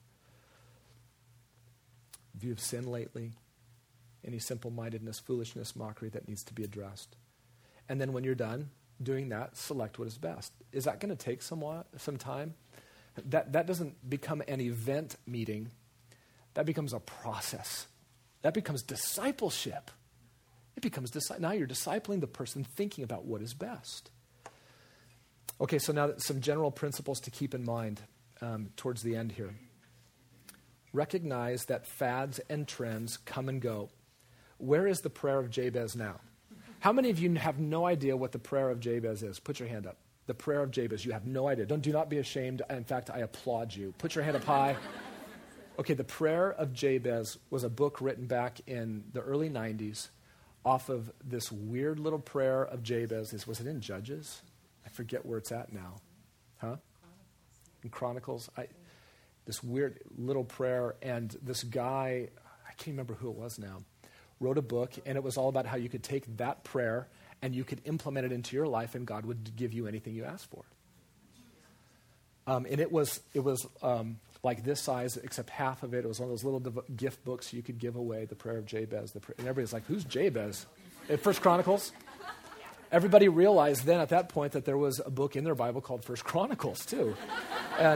View of sin lately? Any simple-mindedness, foolishness, mockery that needs to be addressed? And then when you're done doing that, select what is best. Is that going to take somewhat, some time? That, that doesn't become an event meeting. That becomes a process. That becomes discipleship. It becomes disci- now you're discipling the person thinking about what is best. Okay, so now some general principles to keep in mind um, towards the end here. Recognize that fads and trends come and go. Where is the prayer of Jabez now? How many of you have no idea what the prayer of Jabez is? Put your hand up. The prayer of Jabez. You have no idea. Don't do not be ashamed. In fact, I applaud you. Put your hand up high. Okay, the Prayer of Jabez was a book written back in the early nineties off of this weird little prayer of Jabez. Was it in Judges? I forget where it's at now. Huh? In Chronicles. I, this weird little prayer, and this guy, I can't remember who it was now, wrote a book, and it was all about how you could take that prayer and you could implement it into your life, and God would give you anything you asked for. Um, and it was it was um, like this size, except half of it. It was one of those little dev- gift books you could give away, the Prayer of Jabez. The pr- and everybody's like, who's Jabez? In First Chronicles? Everybody realized then at that point that there was a book in their Bible called First Chronicles, too. And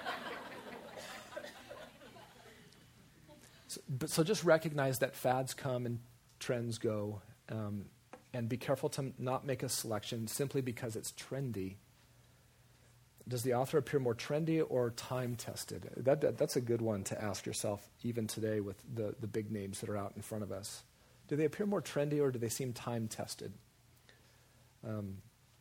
so, but, so just recognize that fads come and trends go. Um, and be careful to not make a selection simply because it's trendy. Does the author appear more trendy or time-tested? That, that, that's a good one to ask yourself even today with the, the big names that are out in front of us. Do they appear more trendy or do they seem time-tested? Um,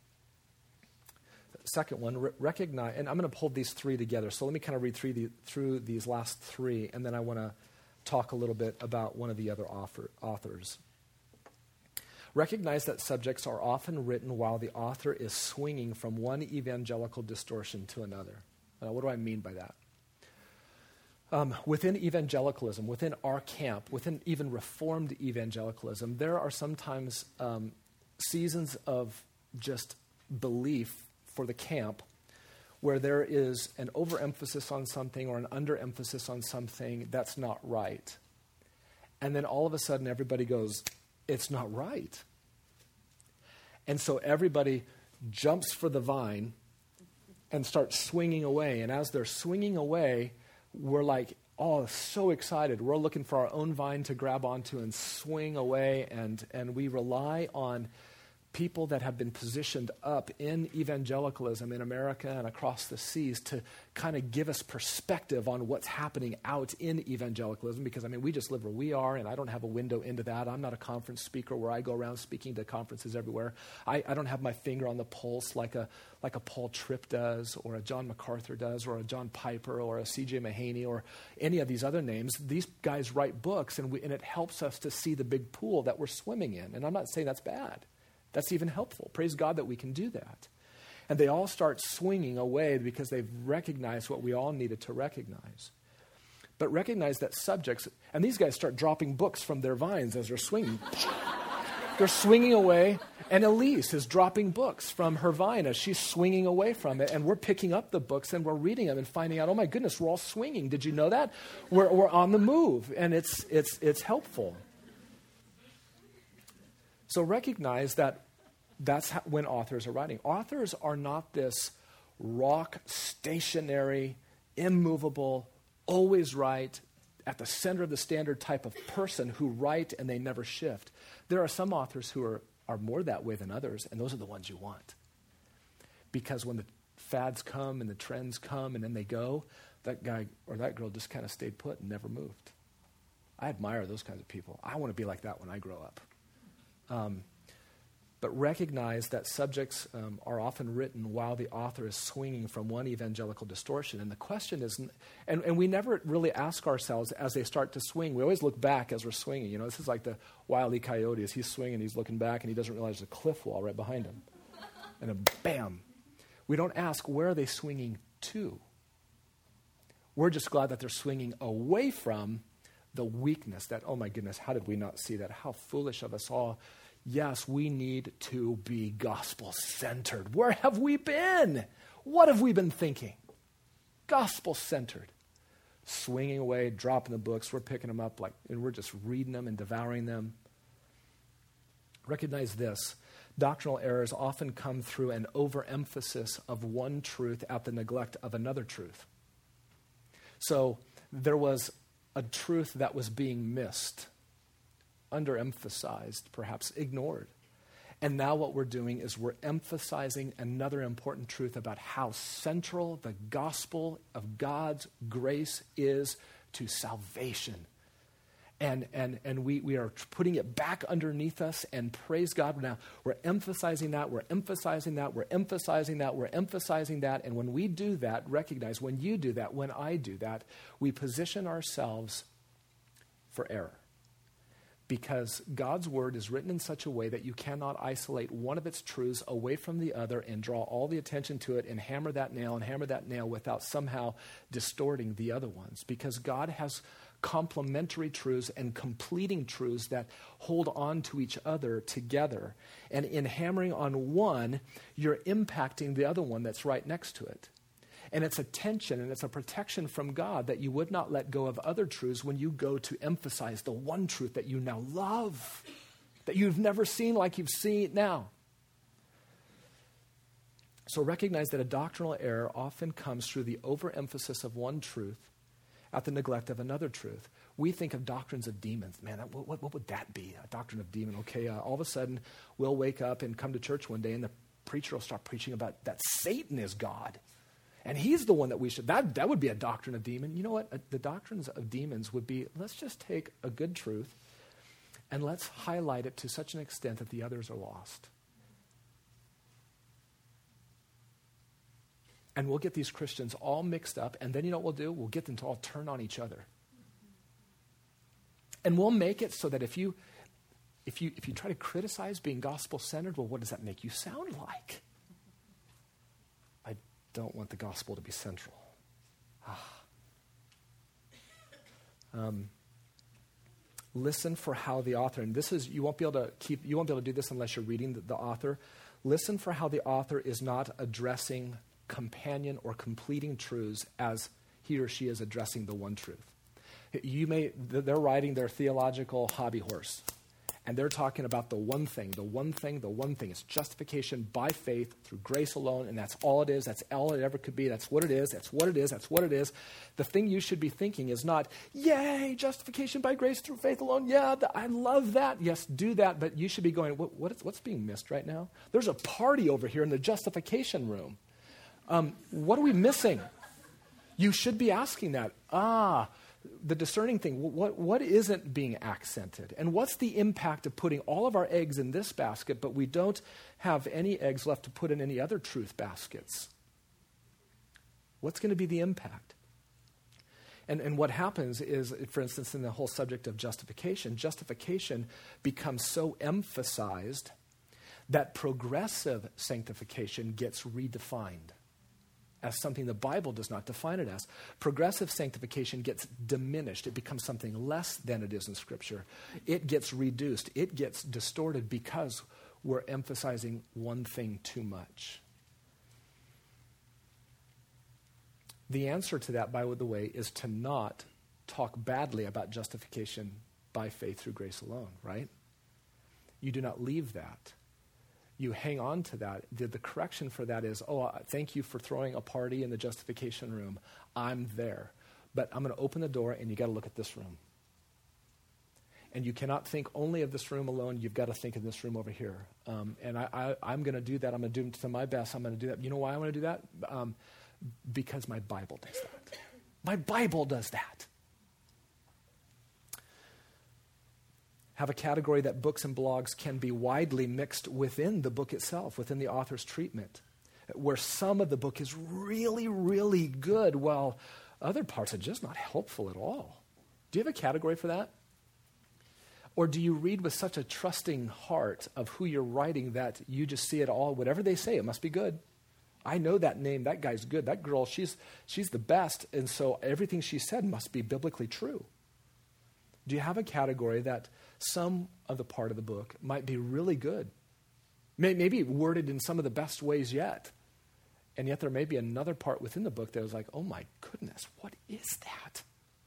second one, re- recognize, and I'm going to pull these three together. So let me kind of read through, the, through these last three, and then I want to talk a little bit about one of the other author, authors. Recognize that subjects are often written while the author is swinging from one evangelical distortion to another. Now, what do I mean by that? Um, within evangelicalism, within our camp, within even Reformed evangelicalism, there are sometimes um, seasons of just belief for the camp where there is an overemphasis on something or an underemphasis on something that's not right. And then all of a sudden everybody goes, it's not right. And so everybody jumps for the vine and starts swinging away. And as they're swinging away, we're like, oh, so excited. We're looking for our own vine to grab onto and swing away. And, and we rely on people that have been positioned up in evangelicalism in America and across the seas to kind of give us perspective on what's happening out in evangelicalism, because, I mean, we just live where we are, and I don't have a window into that. I'm not a conference speaker where I go around speaking to conferences everywhere. I, I don't have my finger on the pulse like a like a Paul Tripp does, or a John MacArthur does, or a John Piper, or a C J Mahaney, or any of these other names. These guys write books, and, we, and it helps us to see the big pool that we're swimming in. And I'm not saying that's bad. That's even helpful. Praise God that we can do that. And they all start swinging away because they've recognized what we all needed to recognize. But recognize that subjects, and these guys start dropping books from their vines as they're swinging. They're swinging away, and Elise is dropping books from her vine as she's swinging away from it, and we're picking up the books and we're reading them and finding out, oh my goodness, we're all swinging. Did you know that? We're, we're on the move, and it's it's it's helpful. So recognize that that's how, when authors are writing. Authors are not this rock, stationary, immovable, always right, at the center of the standard type of person who write and they never shift. There are some authors who are, are more that way than others, and those are the ones you want. Because when the fads come and the trends come and then they go, that guy or that girl just kind of stayed put and never moved. I admire those kinds of people. I want to be like that when I grow up. Um, but recognize that subjects um, are often written while the author is swinging from one evangelical distortion. And the question is, and, and we never really ask ourselves as they start to swing. We always look back as we're swinging. You know, this is like the Wile E. Coyote. As he's swinging, he's looking back, and he doesn't realize there's a cliff wall right behind him. And a bam. We don't ask, where are they swinging to? We're just glad that they're swinging away from the weakness that, oh my goodness, how did we not see that? How foolish of us all. Yes, we need to be gospel-centered. Where have we been? What have we been thinking? Gospel-centered. Swinging away, dropping the books, we're picking them up, like, and we're just reading them and devouring them. Recognize this. Doctrinal errors often come through an overemphasis of one truth at the neglect of another truth. So there was a truth that was being missed, underemphasized, perhaps ignored. And now what we're doing is we're emphasizing another important truth about how central the gospel of God's grace is to salvation. And, and, and we, we are putting it back underneath us, and praise God now. We're emphasizing that, we're emphasizing that, we're emphasizing that, we're emphasizing that. And when we do that, recognize when you do that, when I do that, we position ourselves for error. Because God's word is written in such a way that you cannot isolate one of its truths away from the other and draw all the attention to it and hammer that nail and hammer that nail without somehow distorting the other ones. Because God has complementary truths and completing truths that hold on to each other together. And in hammering on one, you're impacting the other one that's right next to it. And it's a tension and it's a protection from God that you would not let go of other truths when you go to emphasize the one truth that you now love, that you've never seen like you've seen it now. So recognize that a doctrinal error often comes through the overemphasis of one truth at the neglect of another truth. We think of doctrines of demons. Man, what, what, what would that be? A doctrine of demon. Okay, uh, all of a sudden we'll wake up and come to church one day and the preacher will start preaching about that Satan is God. And he's the one that we should, that, that would be a doctrine of demon. You know what? Uh, the doctrines of demons would be, let's just take a good truth and let's highlight it to such an extent that the others are lost. And we'll get these Christians all mixed up, and then you know what we'll do? We'll get them to all turn on each other. And we'll make it so that if you if you if you try to criticize being gospel-centered, well, what does that make you sound like? I don't want the gospel to be central. Ah. Um, listen for how the author, and this is, you won't be able to keep, you won't be able to do this unless you're reading the, the author. Listen for how the author is not addressing companion or completing truths as he or she is addressing the one truth. You may, they're riding their theological hobby horse, and they're talking about the one thing, the one thing, the one thing. It's justification by faith through grace alone, and that's all it is. That's all it ever could be. That's what it is. That's what it is. That's what it is. The thing you should be thinking is not, yay, justification by grace through faith alone. Yeah, th- I love that. Yes, do that. But you should be going, what, what is, what's being missed right now? There's a party over here in the justification room. Um, what are we missing? You should be asking that. Ah, the discerning thing, what, what isn't being accented? And what's the impact of putting all of our eggs in this basket, but we don't have any eggs left to put in any other truth baskets? What's going to be the impact? And, and what happens is, for instance, in the whole subject of justification, justification becomes so emphasized that progressive sanctification gets redefined as something the Bible does not define it as. Progressive sanctification gets diminished. It becomes something less than it is in Scripture. It gets reduced. It gets distorted because we're emphasizing one thing too much. The answer to that, by the way, is to not talk badly about justification by faith through grace alone, right? You do not leave that. You hang on to that. The, the correction for that is, oh, uh, thank you for throwing a party in the justification room. I'm there. But I'm going to open the door, and you got to look at this room. And you cannot think only of this room alone. You've got to think of this room over here. Um, and I, I, I'm going to do that. I'm going to do it to my best. I'm going to do that. You know why I want to do that? Um, because my Bible does that. My Bible does that. Have a category that books and blogs can be widely mixed within the book itself, within the author's treatment, where some of the book is really, really good, while other parts are just not helpful at all. Do you have a category for that? Or do you read with such a trusting heart of who you're writing that you just see it all, whatever they say, it must be good. I know that name, that guy's good, that girl, she's she's the best, and so everything she said must be biblically true. Do you have a category that some of the part of the book might be really good, maybe worded in some of the best ways yet, and yet there may be another part within the book that was like, oh my goodness, what is that?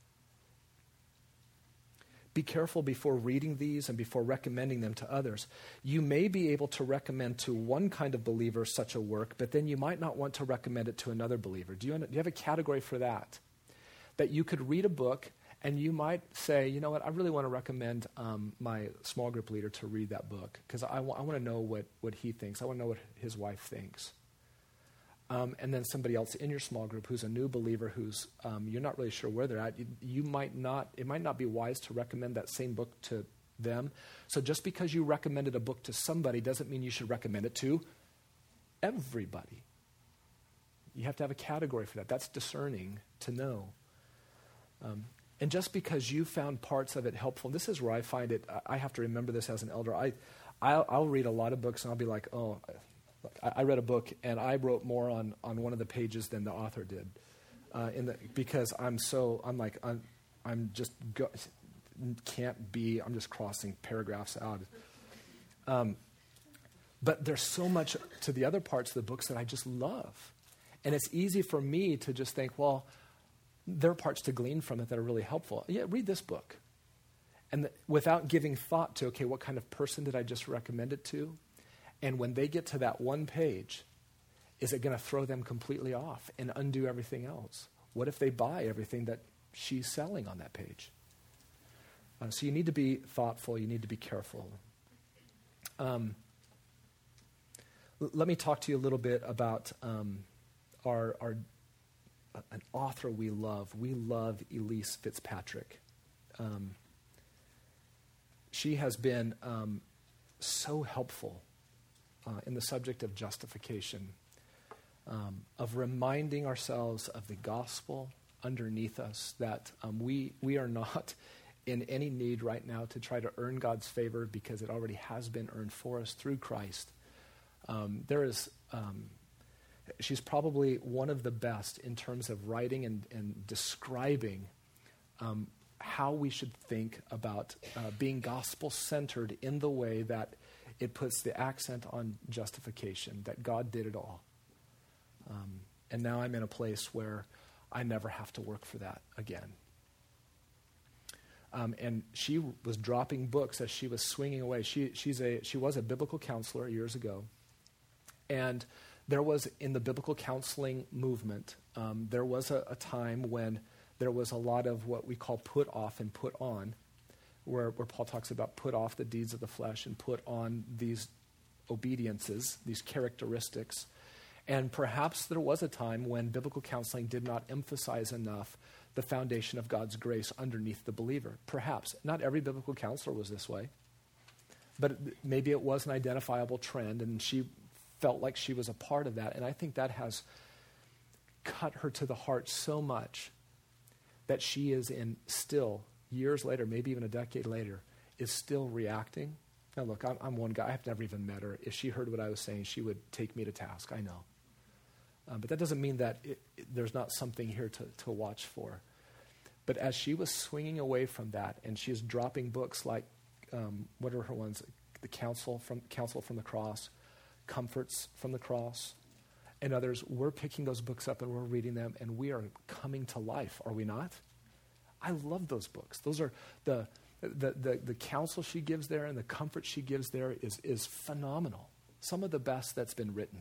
Be careful before reading these and before recommending them to others. You may be able to recommend to one kind of believer such a work, but then you might not want to recommend it to another believer. Do you, do you have a category for that? That you could read a book and you might say, you know what, I really want to recommend um, my small group leader to read that book because I, w- I want to know what, what he thinks. I want to know what his wife thinks. um, and then somebody else in your small group who's a new believer who's um, you're not really sure where they're at, you, you might not, it might not be wise to recommend that same book to them. So just because you recommended a book to somebody doesn't mean you should recommend it to everybody. You have to have a category for that. That's discerning to know. Um, and just because you found parts of it helpful, and this is where I find it, I have to remember this as an elder. I, I'll, I'll read a lot of books and I'll be like, oh, I, I read a book and I wrote more on, on one of the pages than the author did. Uh, in the, because I'm so, I'm like, I'm, I'm just, go, can't be, I'm just crossing paragraphs out. Um, but there's so much to the other parts of the books that I just love. And it's easy for me to just think, well, there are parts to glean from it that are really helpful. Yeah, read this book. And the, without giving thought to, okay, what kind of person did I just recommend it to? And when they get to that one page, is it going to throw them completely off and undo everything else? What if they buy everything that she's selling on that page? Uh, so you need to be thoughtful. You need to be careful. Um, l- let me talk to you a little bit about um, our, our uh, an author we love. We love Elyse Fitzpatrick. Um, she has been um, so helpful uh, in the subject of justification, um, of reminding ourselves of the gospel underneath us, that um, we we are not in any need right now to try to earn God's favor because it already has been earned for us through Christ. Um, there is, um, she's probably one of the best in terms of writing and, and describing um, how we should think about uh, being gospel-centered in the way that it puts the accent on justification, that God did it all. Um, and now I'm in a place where I never have to work for that again. Um, and she was dropping books as she was swinging away. She, she's a, she was a biblical counselor years ago. And there was, in the biblical counseling movement, um, there was a, a time when there was a lot of what we call put off and put on, where, where Paul talks about put off the deeds of the flesh and put on these obediences, these characteristics. And perhaps there was a time when biblical counseling did not emphasize enough the foundation of God's grace underneath the believer. Perhaps. Not every biblical counselor was this way. But maybe it was an identifiable trend, and she felt like she was a part of that. And I think that has cut her to the heart so much that she is in still, years later, maybe even a decade later, is still reacting. Now look, I'm, I'm one guy. I've never even met her. If she heard what I was saying, she would take me to task. I know. Um, but that doesn't mean that it, it, there's not something here to, to watch for. But as she was swinging away from that, and she is dropping books like, um, what are her ones? The Counsel from Counsel from the Cross, Comforts from the Cross, and others. We're picking those books up and we're reading them, and we are coming to life, are we not? I love those books. Those are the the the, the counsel she gives there and the comfort she gives there is is phenomenal. Some of the best that's been written.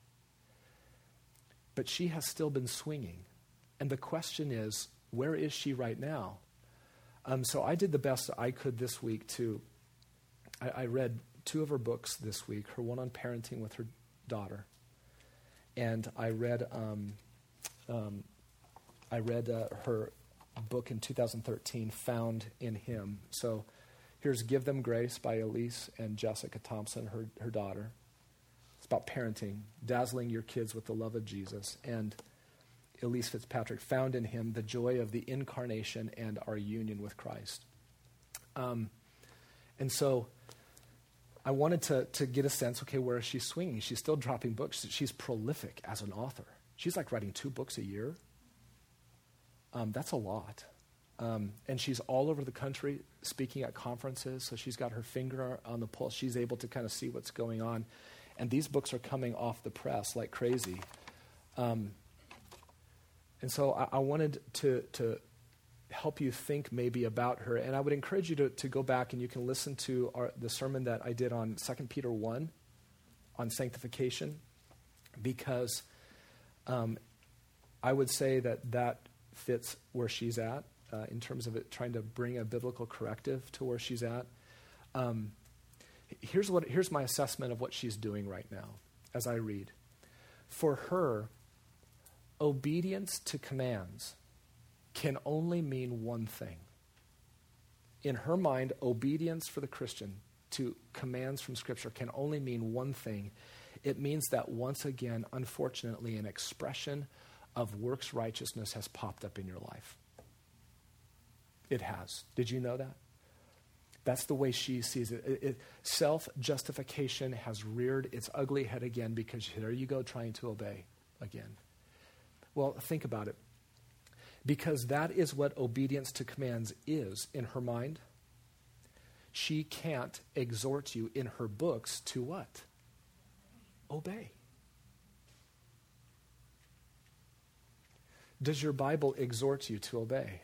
But she has still been swinging. And the question is, where is she right now? Um, so I did the best I could this week to, I, I read two of her books this week, her one on parenting with her daughter. And I read um, um, I read uh, her book in two thousand thirteen, Found in Him. So here's Give Them Grace by Elyse and Jessica Thompson, her, her daughter. It's about parenting, dazzling your kids with the love of Jesus. And Elyse Fitzpatrick, Found in Him, the joy of the incarnation and our union with Christ. Um, and so I wanted to, to get a sense, okay, where is she swinging? She's still dropping books. She's prolific as an author. She's like writing two books a year. Um, that's a lot. Um, and she's all over the country speaking at conferences, so she's got her finger on the pulse. She's able to kind of see what's going on. And these books are coming off the press like crazy. Um, and so I, I wanted to, to help you think maybe about her. And I would encourage you to, to go back and you can listen to our, the sermon that I did on Second Peter one on sanctification, because um, I would say that that fits where she's at uh, in terms of it trying to bring a biblical corrective to where she's at. Um, here's what here's my assessment of what she's doing right now as I read. For her, obedience to commands can only mean one thing. In her mind, obedience for the Christian to commands from Scripture can only mean one thing. It means that once again, unfortunately, an expression of works righteousness has popped up in your life. It has. Did you know that? That's the way she sees it. it, it self-justification has reared its ugly head again because there you go trying to obey again. Well, think about it. Because that is what obedience to commands is in her mind. She can't exhort you in her books to what? Obey. Does your Bible exhort you to obey?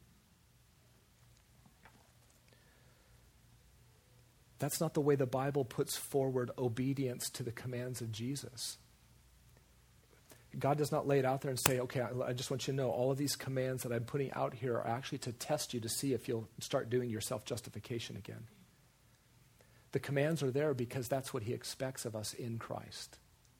That's not the way the Bible puts forward obedience to the commands of Jesus. God does not lay it out there and say, okay, I, I just want you to know all of these commands that I'm putting out here are actually to test you to see if you'll start doing your self-justification again. The commands are there because that's what he expects of us in Christ.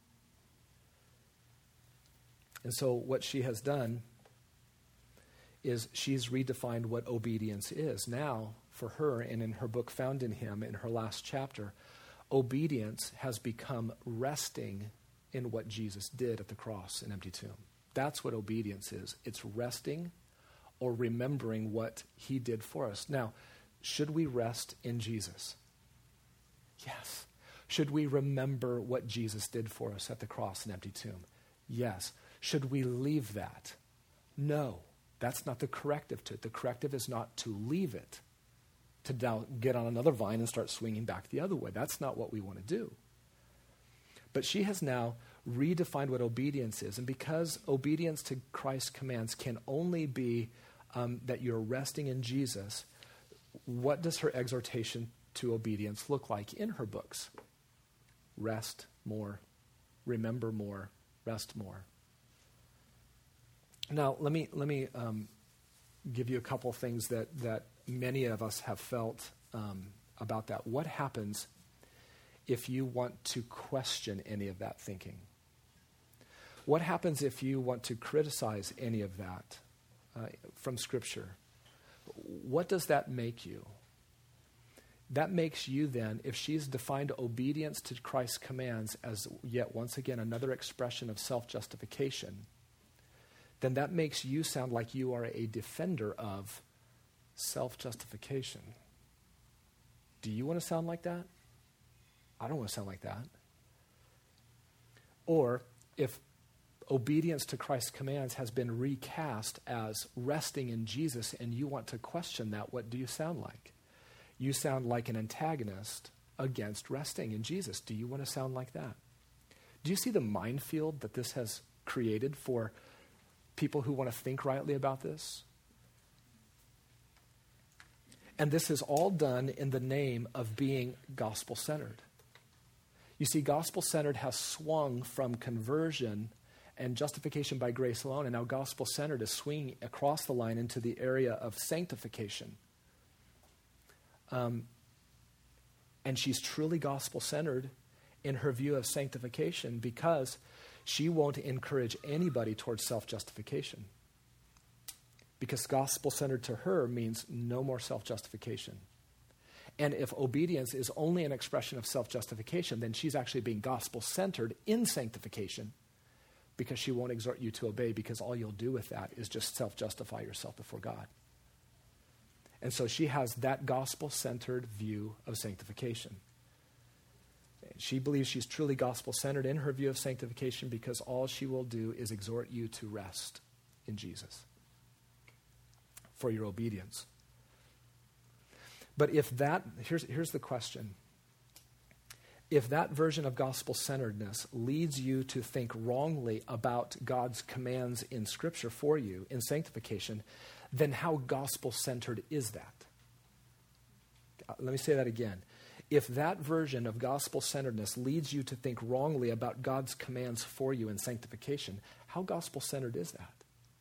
And so what she has done is she's redefined what obedience is. Now, for her, and in her book Found in Him, in her last chapter, obedience has become resting in what Jesus did at the cross and empty tomb. That's what obedience is. It's resting or remembering what he did for us. Now, should we rest in Jesus? Yes. Should we remember what Jesus did for us at the cross and empty tomb? Yes. Should we leave that? No. That's not the corrective to it. The corrective is not to leave it, to now get on another vine and start swinging back the other way. That's not what we want to do. But she has now redefined what obedience is. And because obedience to Christ's commands can only be um, that you're resting in Jesus, what does her exhortation to obedience look like in her books? Rest more, remember more, rest more. Now, let me let me um, give you a couple things that, that many of us have felt um, about that. What happens if you want to question any of that thinking? What happens if you want to criticize any of that uh, from Scripture? What does that make you? That makes you then, if she's defined obedience to Christ's commands as yet once again another expression of self-justification, then that makes you sound like you are a defender of self-justification. Do you want to sound like that? I don't want to sound like that. Or if obedience to Christ's commands has been recast as resting in Jesus and you want to question that, what do you sound like? You sound like an antagonist against resting in Jesus. Do you want to sound like that? Do you see the minefield that this has created for people who want to think rightly about this? And this is all done in the name of being gospel-centered. You see, gospel-centered has swung from conversion and justification by grace alone, and now gospel-centered is swinging across the line into the area of sanctification. Um, and she's truly gospel-centered in her view of sanctification because she won't encourage anybody towards self-justification. Because gospel-centered to her means no more self-justification. And if obedience is only an expression of self-justification, then she's actually being gospel-centered in sanctification because she won't exhort you to obey, because all you'll do with that is just self-justify yourself before God. And so she has that gospel-centered view of sanctification. She believes she's truly gospel-centered in her view of sanctification because all she will do is exhort you to rest in Jesus for your obedience. But if that, here's, here's the question. If that version of gospel-centeredness leads you to think wrongly about God's commands in Scripture for you in sanctification, then how gospel-centered is that? Let me say that again. If that version of gospel-centeredness leads you to think wrongly about God's commands for you in sanctification, how gospel-centered is that?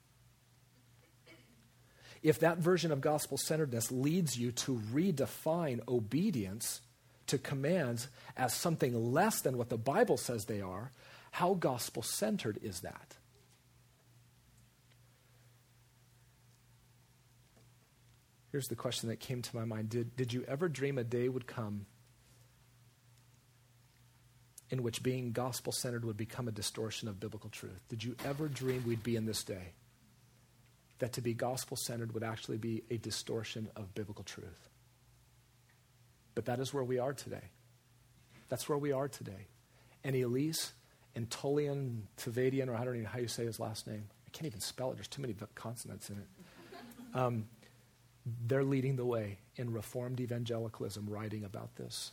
If that version of gospel-centeredness leads you to redefine obedience to commands as something less than what the Bible says they are, How gospel-centered is that? Here's the question that came to my mind. Did, did you ever dream a day would come in which being gospel-centered would become a distortion of biblical truth? Did you ever dream we'd be in this day? That to be gospel-centered would actually be a distortion of biblical truth. But that is where we are today. That's where we are today. And Elise and Tolian Tavadian, or I don't even know how you say his last name. I can't even spell it. There's too many consonants in it. Um, they're leading the way in Reformed evangelicalism, writing about this.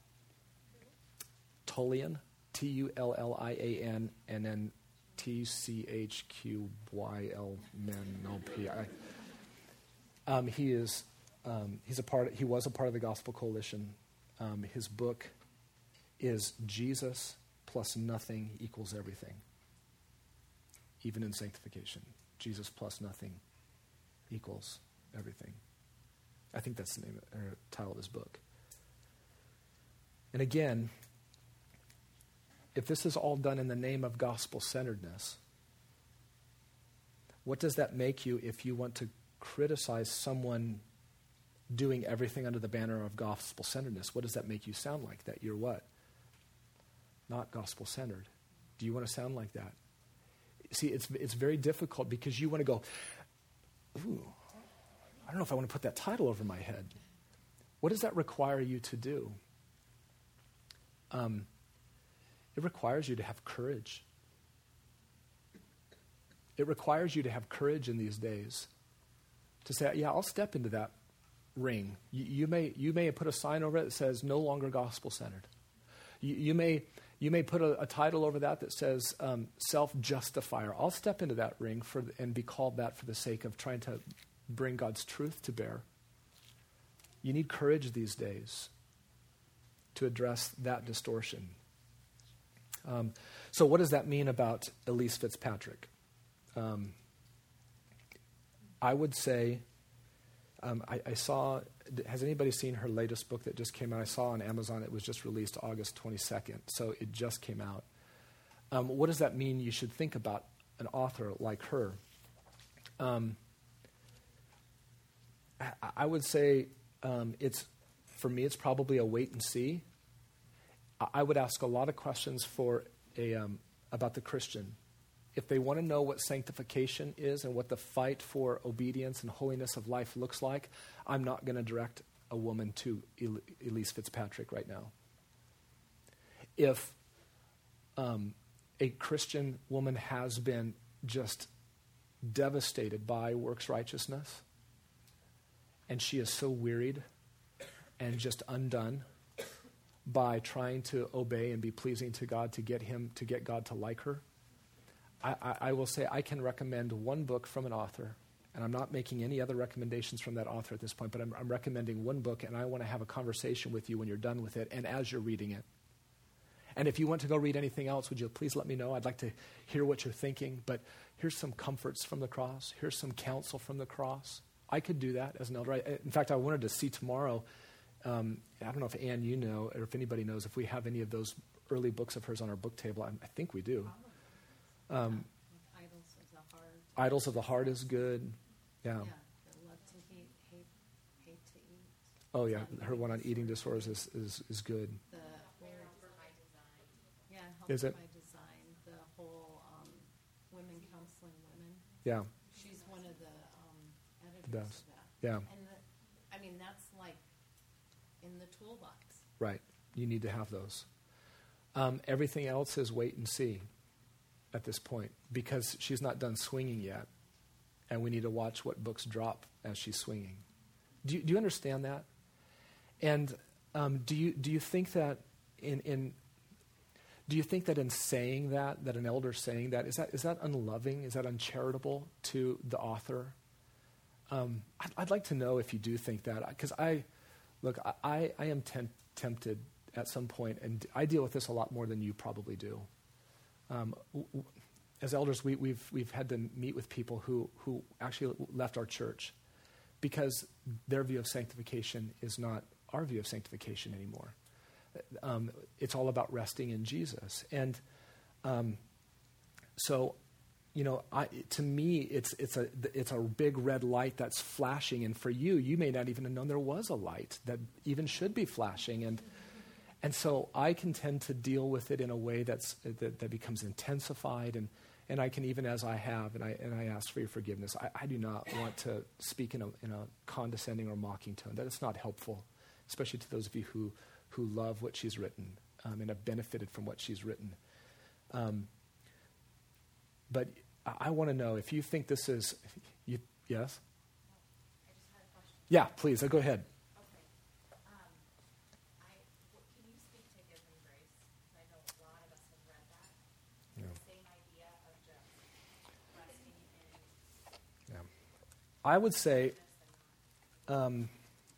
Tolian, T U L L I A N, and then T C H Q Y L N O P. Um, he is, um, he's a part, he was a part of the Gospel Coalition. Um, his book is Jesus plus nothing equals everything. Even in sanctification, Jesus plus nothing equals everything. I think that's the name or title of his book. And again, if this is all done in the name of gospel-centeredness, what does that make you if you want to criticize someone doing everything under the banner of gospel-centeredness? What does that make you sound like? That you're what? Not gospel-centered. Do you want to sound like that? See, it's it's very difficult because you want to go, ooh, I don't know if I want to put that title over my head. What does that require you to do? Um, it requires you to have courage. It requires you to have courage in these days to say, yeah, I'll step into that ring. You, you may you may put a sign over it that says no longer gospel-centered. You, you may you may put a, a title over that that says um, self-justifier. I'll step into that ring for and be called that for the sake of trying to bring God's truth to bear. You need courage these days to address that distortion. Um, so what does that mean about Elise Fitzpatrick? Um, I would say, um, I, I saw, has anybody seen her latest book that just came out? I saw on Amazon, it was just released August twenty-second, so it just came out. Um, what does that mean you should think about an author like her? Um, I, I would say um, it's, for me, it's probably a wait and see. I, I would ask a lot of questions for a um, about the Christian. If they want to know what sanctification is and what the fight for obedience and holiness of life looks like, I'm not going to direct a woman to El- Elise Fitzpatrick right now. If um, a Christian woman has been just devastated by works righteousness, and she is so wearied and just undone by trying to obey and be pleasing to God to get him, to get God to like her, I, I, I will say I can recommend one book from an author, and I'm not making any other recommendations from that author at this point, but I'm, I'm recommending one book, and I want to have a conversation with you when you're done with it and as you're reading it. And if you want to go read anything else, would you please let me know? I'd like to hear what you're thinking, but here's some comforts from the cross. Here's some counsel from the cross. I could do that as an elder. I, in fact, I wanted to see tomorrow, um, I don't know if Ann, you know, or if anybody knows, if we have any of those early books of hers on our book table. I, I think we do. Um, Idols of the Heart. Idols of the Heart is good. Yeah. Yeah, the Love to Hate, Hate, Hate to Eat. Oh, yeah. Her one on eating disorders is, is, is good. The whole, yeah, Help Is it? by Design. The whole um, Women Counseling Women. Yeah. She's one of the um, editors Best. of that. Yeah. And the, I mean, that's like in the toolbox. Right. You need to have those. Um, everything else is wait and see at this point because she's not done swinging yet, and we need to watch what books drop as she's swinging. Do you, do you understand that? And um, do you do you think that in in do you think that in saying that that an elder saying that is that is that unloving? Is that uncharitable to the author? Um, I'd, I'd like to know if you do think that, because I look I I am temp- tempted at some point, and I deal with this a lot more than you probably do. Um, w- w- as elders, we, we've we've had to meet with people who, who actually left our church because their view of sanctification is not our view of sanctification anymore. Um, it's all about resting in Jesus. And Um, so, you know, I, to me, it's it's a it's a big red light that's flashing, and for you, you may not even have known there was a light that even should be flashing, and and so I can tend to deal with it in a way that's that, that becomes intensified, and and I can even as I have, and I and I ask for your forgiveness. I, I do not want to speak in a in a condescending or mocking tone. That is not helpful, especially to those of you who who love what she's written um, and have benefited from what she's written. Um, but I, I want to know if you think this is, you, yes? I just had a question. Yeah, please, uh, go ahead. Okay. Um, I, w- can you speak to Given Grace? I know a lot of us have read that. Yeah. The same idea of just resting in Yeah. I would say, um,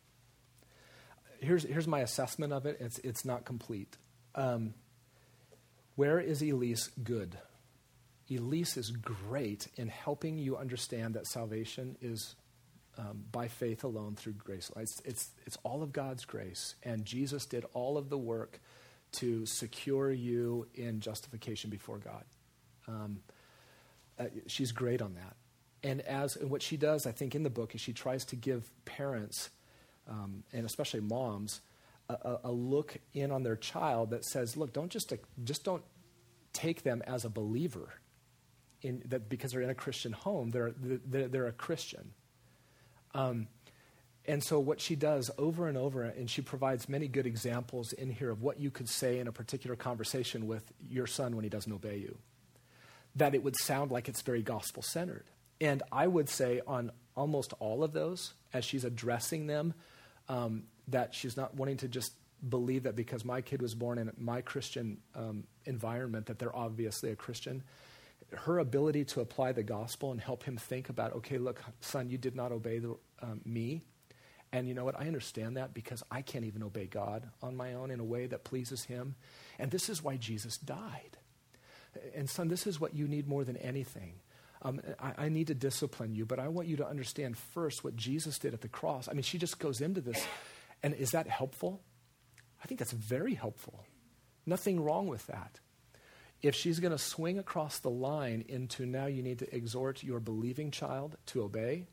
here's here's my assessment of it. It's it's not complete. Um, where is Elise good? Elise is great in helping you understand that salvation is um, by faith alone through grace. It's, it's, it's all of God's grace, and Jesus did all of the work to secure you in justification before God. Um, uh, she's great on that. And as and what she does, I think, in the book is she tries to give parents, um, and especially moms, a, a, a look in on their child that says, look, don't just, uh, just don't take them as a believer. In that because they're in a Christian home, they're they're, they're a Christian, um, and so what she does over and over, and she provides many good examples in here of what you could say in a particular conversation with your son when he doesn't obey you, that it would sound like it's very gospel centered. And I would say on almost all of those, as she's addressing them, um, that she's not wanting to just believe that because my kid was born in my Christian um, environment that they're obviously a Christian. Her ability to apply the gospel and help him think about, okay, look, son, you did not obey the, um, me. And you know what? I understand that because I can't even obey God on my own in a way that pleases him. And this is why Jesus died. And son, this is what you need more than anything. Um, I, I need to discipline you, but I want you to understand first what Jesus did at the cross. I mean, she just goes into this. And is that helpful? I think that's very helpful. Nothing wrong with that. If she's going to swing across the line into now you need to exhort your believing child to obey,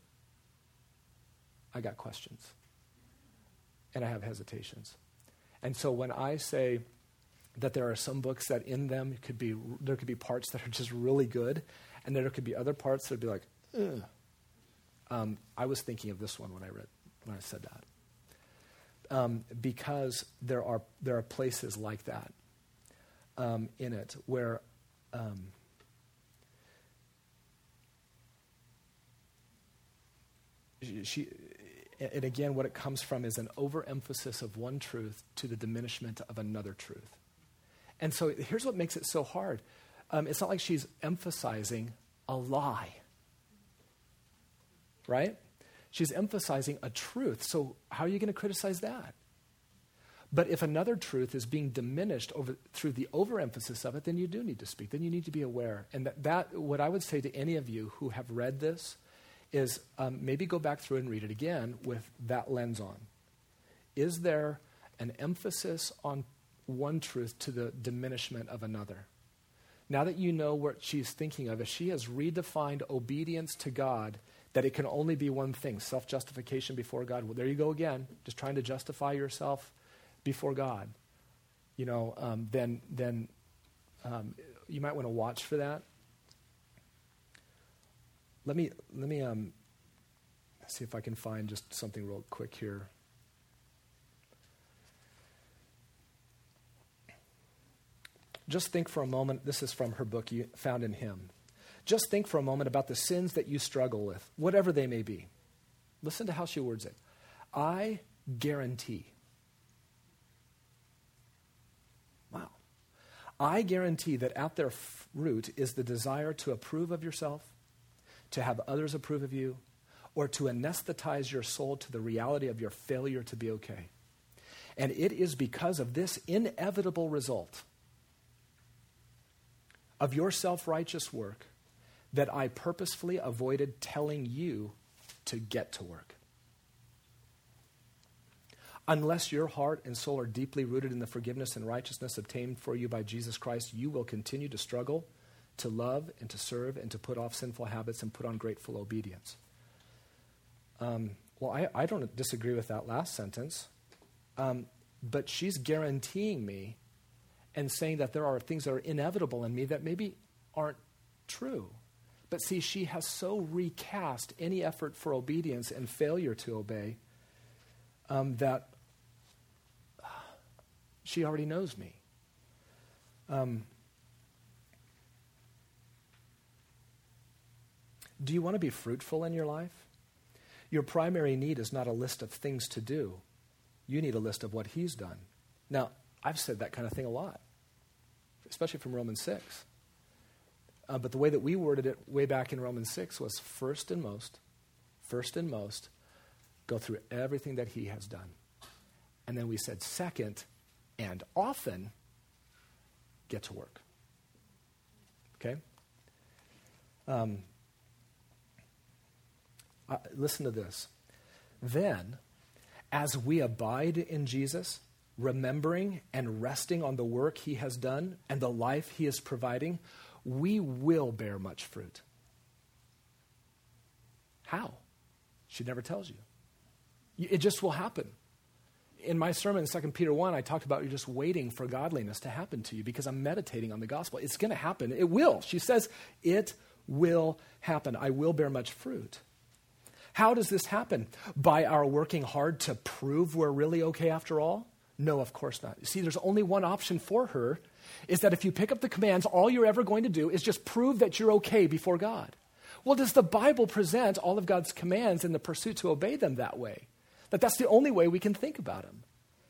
I got questions. And I have hesitations. And so when I say that there are some books that in them could be, there could be parts that are just really good, and there could be other parts that would be like, ugh. Um, I was thinking of this one when I read, when I said that. Um, because there are there are places like that. Um, in it, where um, she, and again, what it comes from is an overemphasis of one truth to the diminishment of another truth. And so here's what makes it so hard. Um, it's not like she's emphasizing a lie, right? She's emphasizing a truth. So how are you going to criticize that? But if another truth is being diminished over through the overemphasis of it, then you do need to speak. Then you need to be aware. And that, that what I would say to any of you who have read this is um, maybe go back through and read it again with that lens on. Is there an emphasis on one truth to the diminishment of another? Now that you know what she's thinking of, if she has redefined obedience to God, that it can only be one thing, self-justification before God. Well, there you go again, just trying to justify yourself before God, you know, um, then then um, you might want to watch for that. Let me let me um, see if I can find just something real quick here. Just think for a moment. This is from her book, you Found in Him. Just think for a moment about the sins that you struggle with, whatever they may be. Listen to how she words it. I guarantee. Wow. I guarantee that at their f- root is the desire to approve of yourself, to have others approve of you, or to anesthetize your soul to the reality of your failure to be okay. And it is because of this inevitable result of your self-righteous work that I purposefully avoided telling you to get to work. Unless your heart and soul are deeply rooted in the forgiveness and righteousness obtained for you by Jesus Christ, you will continue to struggle, to love, and to serve, and to put off sinful habits and put on grateful obedience. Um, well, I, I don't disagree with that last sentence, um, but she's guaranteeing me and saying that there are things that are inevitable in me that maybe aren't true. But see, she has so recast any effort for obedience and failure to obey um, that she already knows me. Um, do you want to be fruitful in your life? Your primary need is not a list of things to do. You need a list of what he's done. Now, I've said that kind of thing a lot, especially from Romans six. Uh, but the way that we worded it way back in Romans six was first and most, first and most, go through everything that he has done. And then we said second, and often get to work. Okay? Um, uh, listen to this. Then, as we abide in Jesus, remembering and resting on the work he has done and the life he is providing, we will bear much fruit. How? She never tells you. It just will happen. In my sermon, Second Peter one, I talked about you're just waiting for godliness to happen to you because I'm meditating on the gospel. It's going to happen. It will. She says, it will happen. I will bear much fruit. How does this happen? By our working hard to prove we're really okay after all? No, of course not. See, there's only one option for her, is that if you pick up the commands, all you're ever going to do is just prove that you're okay before God. Well, does the Bible present all of God's commands in the pursuit to obey them that way? That that's the only way we can think about him.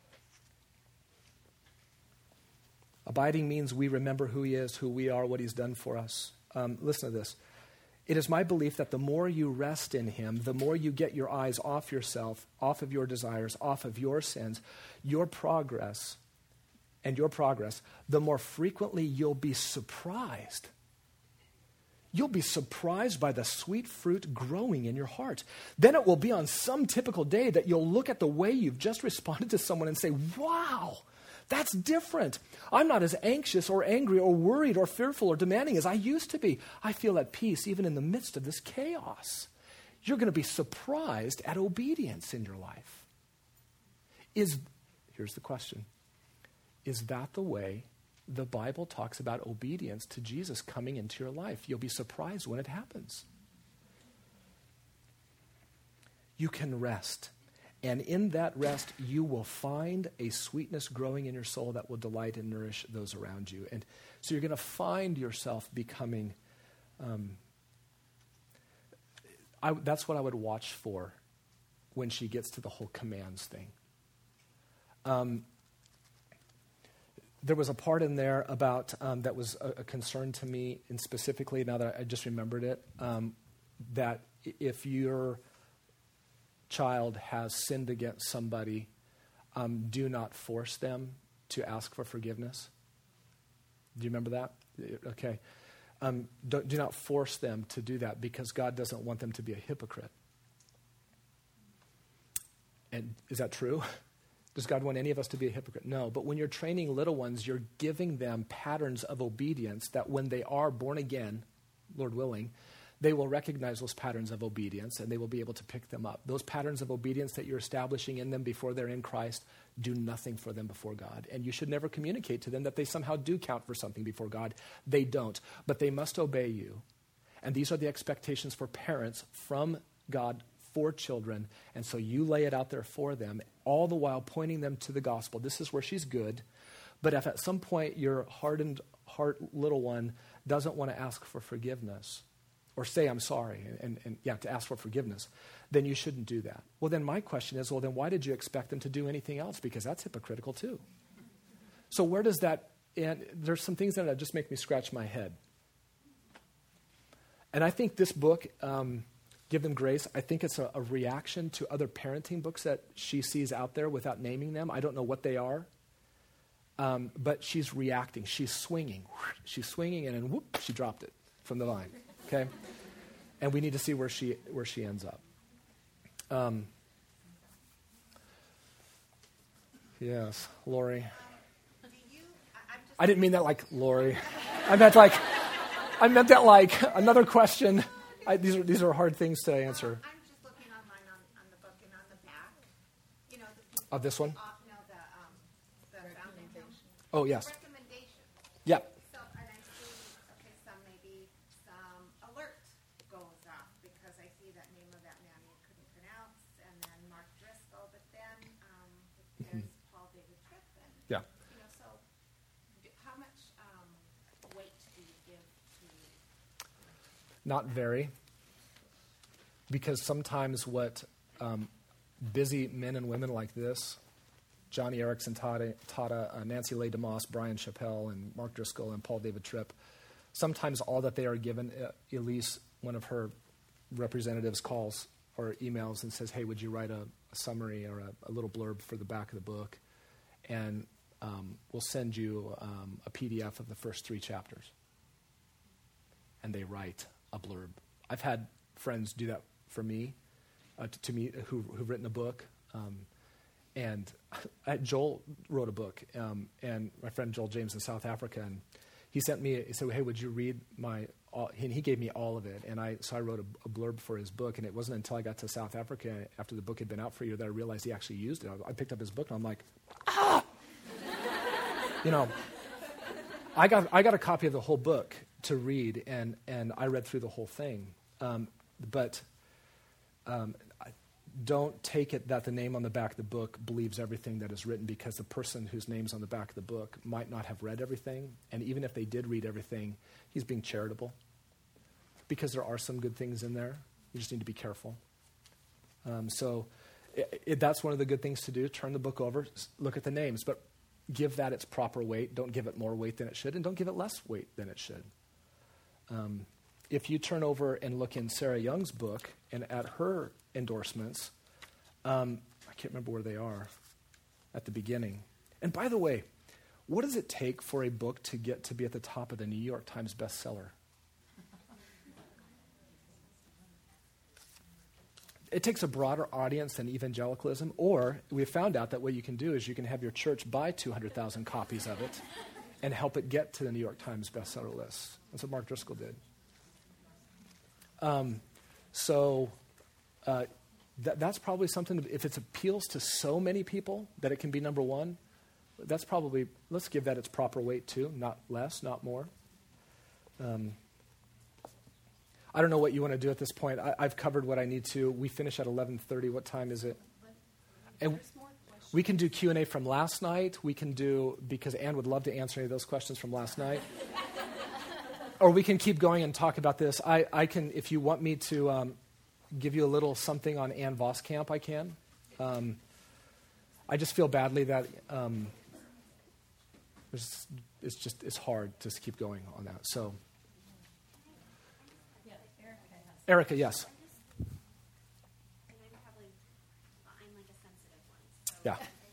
Abiding means we remember who he is, who we are, what he's done for us. Um, listen to this. It is my belief that the more you rest in him, the more you get your eyes off yourself, off of your desires, off of your sins, your progress, and your progress, the more frequently you'll be surprised. You'll be surprised by the sweet fruit growing in your heart. Then it will be on some typical day that you'll look at the way you've just responded to someone and say, wow, that's different. I'm not as anxious or angry or worried or fearful or demanding as I used to be. I feel at peace even in the midst of this chaos. You're going to be surprised at obedience in your life. Is, here's the question, is that the way the Bible talks about obedience to Jesus coming into your life? You'll be surprised when it happens. You can rest. And in that rest, you will find a sweetness growing in your soul that will delight and nourish those around you. And so you're going to find yourself becoming, um, I, that's what I would watch for when she gets to the whole commands thing. Um, there was a part in there about, um, that was a, a concern to me, and specifically, now that I just remembered it, um, that if you're child has sinned against somebody, um, do not force them to ask for forgiveness. Do you remember that? Okay. Um, don't, do not force them to do that because God doesn't want them to be a hypocrite. And is that true? Does God want any of us to be a hypocrite? No. But when you're training little ones, you're giving them patterns of obedience that when they are born again, Lord willing, they will recognize those patterns of obedience and they will be able to pick them up. Those patterns of obedience that you're establishing in them before they're in Christ do nothing for them before God. And you should never communicate to them that they somehow do count for something before God. They don't. But they must obey you. And these are the expectations for parents from God for children. And so you lay it out there for them, all the while pointing them to the gospel. This is where she's good. But if at some point your hardened heart little one doesn't want to ask for forgiveness, or say, I'm sorry, and, and, and yeah, to ask for forgiveness, then you shouldn't do that. Well, then my question is, well, then why did you expect them to do anything else? Because that's hypocritical too. So where does that, and there's some things that just make me scratch my head. And I think this book, um, Give Them Grace, I think it's a, a reaction to other parenting books that she sees out there without naming them. I don't know what they are. Um, but she's reacting. She's swinging. She's swinging, and then whoop, she dropped it from the vine. Okay, and we need to see where she where she ends up. Um, Yes, Lori. Um, do you, I, I'm just. I didn't mean that like Lori. I meant like, I meant that like another question. I, these are these are hard things to answer. I'm just looking online on, on the book and on the back. You know, the people. Of this one? Uh, no, the, um, the recommendation. Oh, yes. Recommendation. Yeah. So, and I see, okay, some maybe some alert goes off because I see that name of that man you couldn't pronounce, and then Mark Driscoll, but then um, there's Paul David Tripp, and Yeah. you know, so d- how much um, weight do you give to? Not very. Because sometimes what um, busy men and women like this, Johnny Erickson, Tata, Tata uh, Nancy Leigh DeMoss, Brian Chappell, and Mark Driscoll, and Paul David Tripp, sometimes all that they are given, uh, Elise, one of her representatives, calls or emails and says, hey, would you write a, a summary or a, a little blurb for the back of the book? And um, we'll send you um, a P D F of the first three chapters. And they write a blurb. I've had friends do that for me, uh, to, to me, who, who've written a book. Um, and uh, Joel wrote a book, um, and my friend Joel James in South Africa, and he sent me, he said, hey, would you read my, all, and he gave me all of it. And I, so I wrote a, a blurb for his book, and it wasn't until I got to South Africa after the book had been out for a year that I realized he actually used it. I, I picked up his book, and I'm like, ah! You know, I got, I got a copy of the whole book to read, and, and I read through the whole thing. Um, but um, I don't take it that the name on the back of the book believes everything that is written, because the person whose name's on the back of the book might not have read everything. And even if they did read everything, he's being charitable, because there are some good things in there. You just need to be careful. Um, so it, it, that's one of the good things to do. Turn the book over, s- look at the names, but give that its proper weight. Don't give it more weight than it should, and don't give it less weight than it should. Um, if you turn over and look in Sarah Young's book and at her endorsements, um, I can't remember where they are at the beginning. And by the way, what does it take for a book to get to be at the top of the New York Times bestseller? It takes a broader audience than evangelicalism, or we found out that what you can do is you can have your church buy two hundred thousand copies of it and help it get to the New York Times bestseller list. That's what Mark Driscoll did. Um, so uh, that, that's probably something, if it appeals to so many people that it can be number one, that's probably, let's give that its proper weight too, not less, not more. Um, I don't know what you want to do at this point. I, I've covered what I need to. We finish at eleven thirty. What time is it? And we can do Q and A from last night. We can do, because Ann would love to answer any of those questions from last night. Or we can keep going and talk about this. I, I can, if you want me to um, give you a little something on Ann Voskamp, I can. Um, I just feel badly that um, it's, it's just, it's hard to keep going on that. So, Yeah, Erica has. Erica, yes. And I'm probably, I'm like a sensitive one. So. Yeah.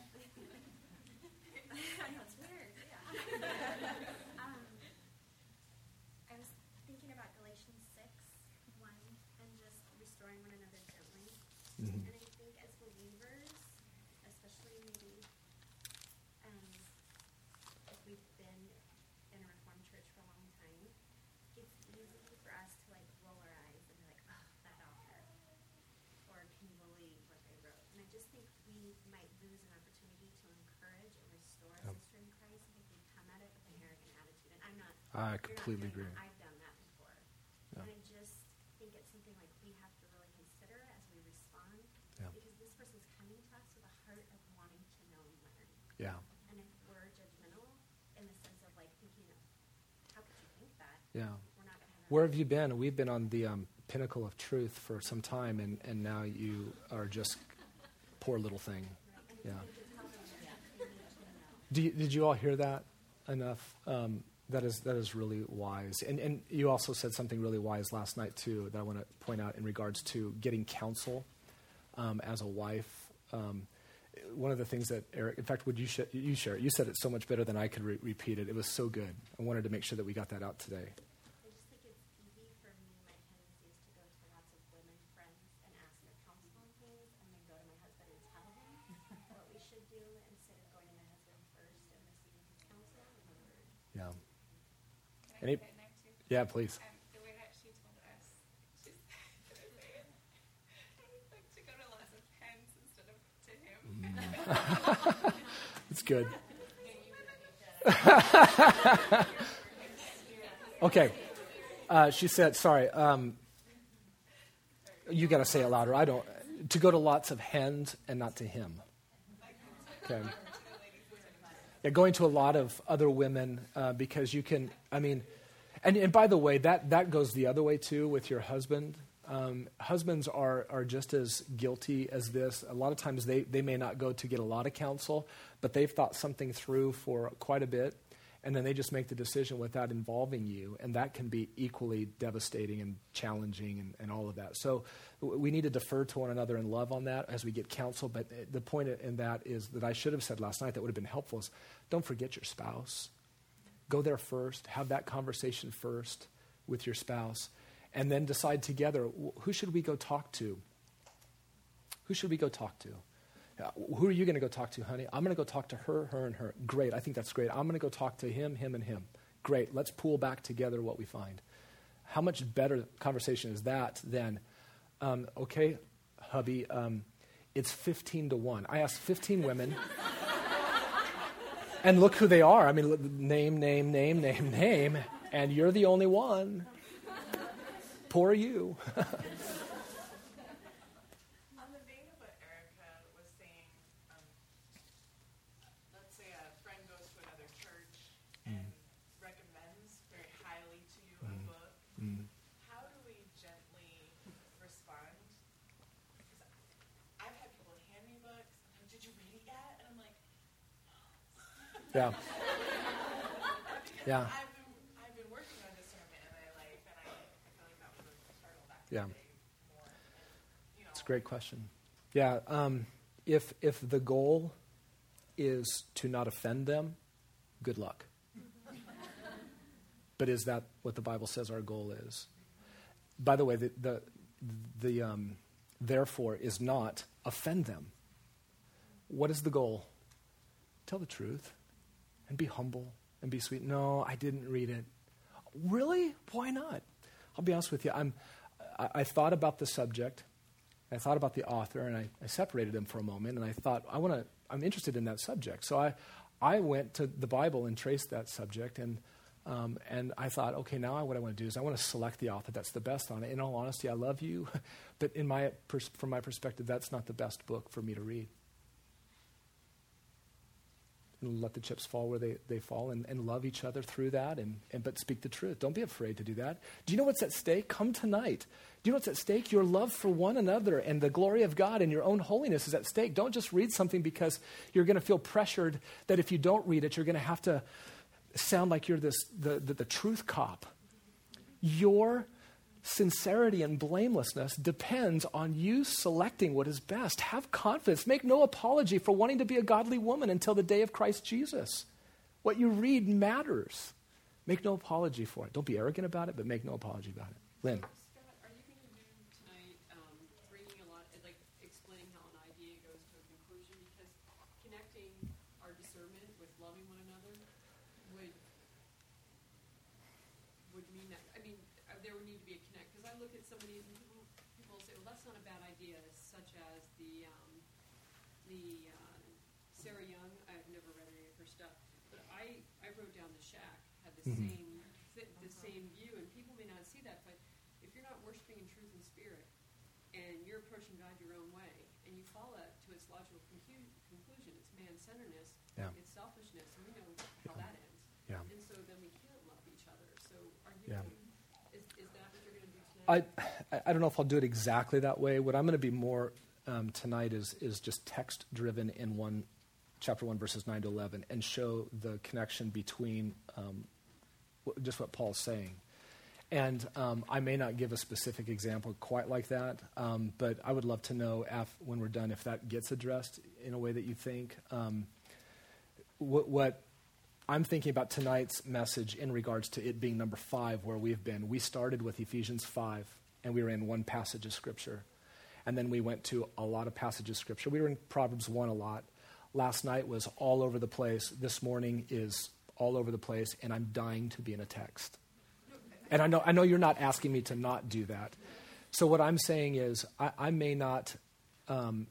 I know, it's weird. Yeah. um, I was thinking about Galatians six, one, and just restoring one another gently. Mm-hmm. And I think as believers, especially maybe um, if we've been in a Reformed church for a long time, it's easy for us to like roll our eyes and be like, oh, that author. Or can you believe what they wrote? And I just think we might lose an opportunity to encourage and restore a Yep. sister in Christ if we come at it with an arrogant attitude. And I'm not. I you're not completely doing agree. that. I've done that before. Yeah. And I just think it's something like we have to really consider as we respond. Yeah. Because this person's coming to us with a heart of wanting to know and learn. Yeah. And if we're judgmental in the sense of like thinking, how could you think that? Yeah. We're not going to have Where have you been? We've been on the um, pinnacle of truth for some time, and, and now you are just poor little thing. Yeah. Do you, did you all hear that enough? Um, that is that is really wise. And and you also said something really wise last night too that I want to point out in regards to getting counsel um, as a wife. Um, one of the things that Eric, in fact, would you sh- you share it? You said it so much better than I could re- repeat it. It was so good. I wanted to make sure that we got that out today. I just think it's easy for me, my tendency is to go to lots of women friends and ask their counsel on things, and then go to my husband and tell him what we should do instead of going Any, in there too? yeah, please. Um, the way that she told us, she's gonna say it. Like to go to lots of hens instead of to him. It's good. Okay. Uh, she said, sorry, um, you got to say it louder. I don't. To go to lots of hens and not to him. Okay. Yeah, going to a lot of other women uh, because you can, I mean, and, and by the way, that, that goes the other way too with your husband. Um, husbands are, are just as guilty as this. A lot of times they, they may not go to get a lot of counsel, but they've thought something through for quite a bit, and then they just make the decision without involving you, and that can be equally devastating and challenging and, and all of that. So w- we need to defer to one another and love on that as we get counsel, but the point in that is that I should have said last night that would have been helpful is don't forget your spouse. Go there first. Have that conversation first with your spouse. And then decide together, who should we go talk to? Who should we go talk to? Uh, who are you going to go talk to, honey? I'm going to go talk to her, her, and her. Great. I think that's great. I'm going to go talk to him, him, and him. Great. Let's pool back together what we find. How much better conversation is that than, um, okay, hubby, um, it's fifteen to one. I asked fifteen women. And look who they are. I mean, look, name, name, name, name, name. And you're the only one. Poor you. On the vein of what Erica was saying, um, let's say a friend goes to another church and mm. recommends very highly to you mm. a book. Mm. How do we gently respond? Because I've had people hand me books. Like, did you read it yet? And I'm like, yeah. Yeah. I've been, I've been working on discernment in my life, and I, I feel like that was a struggle back yeah. in the day more. And, you know, It's a great question. Yeah. Um, if if the goal is to not offend them, good luck. But is that what the Bible says our goal is? By the way, the the, the um, therefore is not offend them. What is the goal? Tell the truth and be humble. And be sweet. No, I didn't read it. Really? Why not? I'll be honest with you. I'm, I, I thought about the subject. I thought about the author, and I, I separated them for a moment. And I thought, I want to. I'm interested in that subject. So I, I went to the Bible and traced that subject, and um, and I thought, okay, now what I want to do is I want to select the author that's the best on it. In all honesty, I love you, but in my pers- from my perspective, that's not the best book for me to read. And let the chips fall where they, they fall and, and love each other through that and, and but speak the truth. Don't be afraid to do that. Do you know what's at stake? Come tonight. Do you know what's at stake? Your love for one another and the glory of God and your own holiness is at stake. Don't just read something because you're going to feel pressured that if you don't read it, you're going to have to sound like you're this the, the, the truth cop. Your sincerity and blamelessness depends on you selecting what is best. Have confidence. Make no apology for wanting to be a godly woman until the day of Christ Jesus. What you read matters. Make no apology for it. Don't be arrogant about it, but make no apology about it. Lynn. Scott, are you going to do tonight um, bringing a lot, like explaining how an idea goes to a conclusion? Because connecting our discernment with loving one another would would mean that, I mean, uh, there would need to be a connect. Because I look at some of these and people, people say, well, that's not a bad idea, such as the, um, the uh, Sarah Young. I've never read any of her stuff. But I, I wrote down The Shack, had the Mm-hmm. same th- the same view, and people may not see that, but if you're not worshiping in truth and spirit, and you're approaching God your own way, and you follow it to its logical concu- conclusion, it's man-centeredness, Yeah. it's selfishness, and we know how that ends. Yeah. And so then we can't love each other. So are you Yeah. going, is, is that what you're going to do tonight? I, I don't know if I'll do it exactly that way. What I'm going to be more um, tonight is is just text driven in one chapter one verses nine to eleven and show the connection between um, w- just what Paul's saying. And um, I may not give a specific example quite like that, um, but I would love to know af- when we're done if that gets addressed in a way that you think. Um, what, what I'm thinking about tonight's message in regards to it being number five, where we've been. We started with Ephesians five, and we were in one passage of Scripture. And then we went to a lot of passages of Scripture. We were in Proverbs one a lot. Last night was all over the place. This morning is all over the place, and I'm dying to be in a text. And I know, I know you're not asking me to not do that. So what I'm saying is I, I may not um,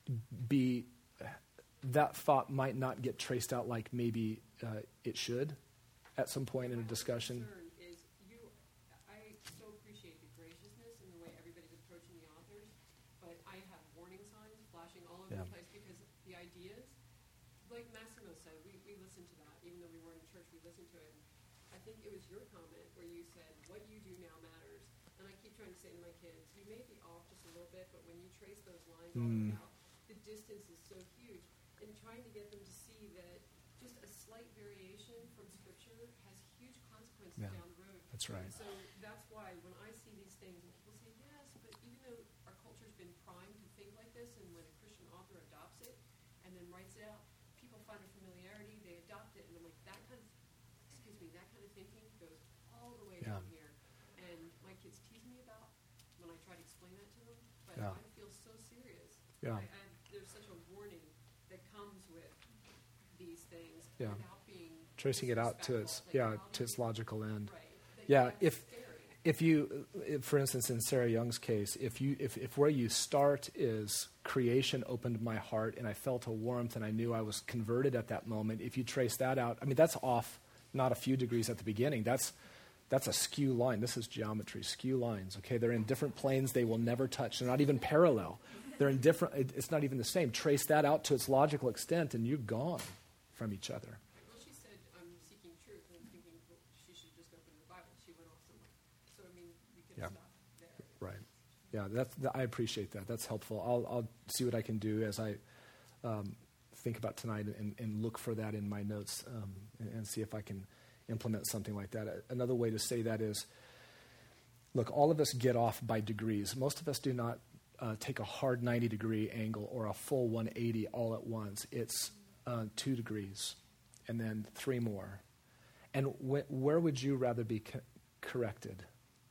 be, that thought might not get traced out like maybe uh, it should at some point in a discussion. My concern is you, I so appreciate the graciousness and the way everybody's approaching the authors, but I have warning signs flashing all over Yeah. the place because the ideas, like Massimo said, we, we listened to that. Even though we weren't in church, we listened to it. And I think it was your comment where you said, what you do now matters. And I keep trying to say to my kids, you may be off just a little bit, but when you trace those lines all the way Mm. out, the distance is so huge. And trying to get them to see that just a slight variation from Scripture has huge consequences Yeah. down the road. That's right. So that's why when I see these things and people say, yes, but even though our culture's been primed to think like this, and when a Christian author adopts it and then writes it out, people find a familiarity, they adopt it, and I'm like, that kind of, excuse me, that kind of thinking goes all the way Yeah. down here. And my kids tease me about when I try to explain that to them, but Yeah. I feel so serious. Yeah. I, I, there's such a warning that comes with these things Yeah. without being Tracing it out to its, disrespectful. Like, yeah, how to do its you- logical end. Right. That- Yeah, that's if scary. if you, if, for instance, in Sarah Young's case, if you if, if where you start is creation opened my heart and I felt a warmth and I knew I was converted at that moment, if you trace that out, I mean, that's off not a few degrees at the beginning. That's that's a skew line. This is geometry, skew lines. Okay, they're in different planes. They will never touch. They're not even parallel. They're in different. It, it's not even the same. Trace that out to its logical extent, and you're gone from each other. Well, she said, I'm seeking truth, and I'm thinking, well, she should just open the Bible. She went off somewhere. So, I mean, we could Yeah. stop there. Right. Yeah, that's, that, I appreciate that. That's helpful. I'll, I'll see what I can do as I um, think about tonight and, and look for that in my notes um, and, and see if I can implement something like that. Another way to say that is, look, all of us get off by degrees. Most of us do not uh, take a hard ninety degree angle or a full one eighty all at once. It's uh, two degrees and then three more. And wh- where would you rather be co- corrected?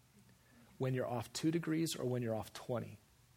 When you're off two degrees or when you're off twenty?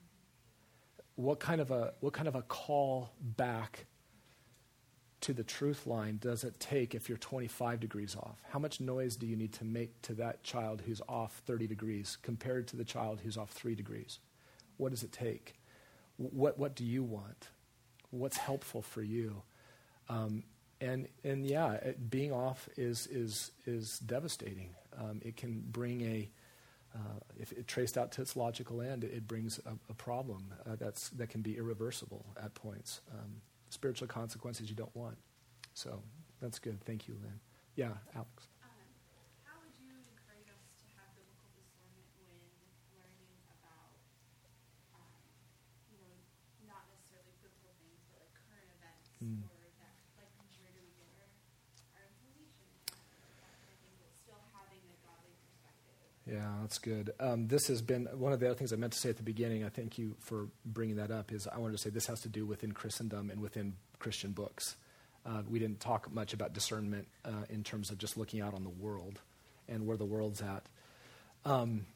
What kind of a what kind of a call back to the truth line does it take if you're twenty-five degrees off? How much noise do you need to make to that child who's off thirty degrees compared to the child who's off three degrees? What does it take? What what do you want? What's helpful for you? Um, and and yeah, it, being off is is is devastating. Um, it can bring a Uh, if it traced out to its logical end, it, it brings a, a problem uh, that's that can be irreversible at points. Um, spiritual consequences you don't want. So that's good. Thank you, Lynn. Yeah, Alex. Um, how would you encourage us to have biblical discernment when learning about, um, you know, not necessarily biblical things, but like current events Mm. or that, like where do we get our, our information from, that kind of thing, but still having a godly perspective? Yeah, that's good. Um, this has been one of the other things I meant to say at the beginning. I thank you for bringing that up. Is I wanted to say this has to do within Christendom and within Christian books. Uh, we didn't talk much about discernment uh, in terms of just looking out on the world and where the world's at. Um,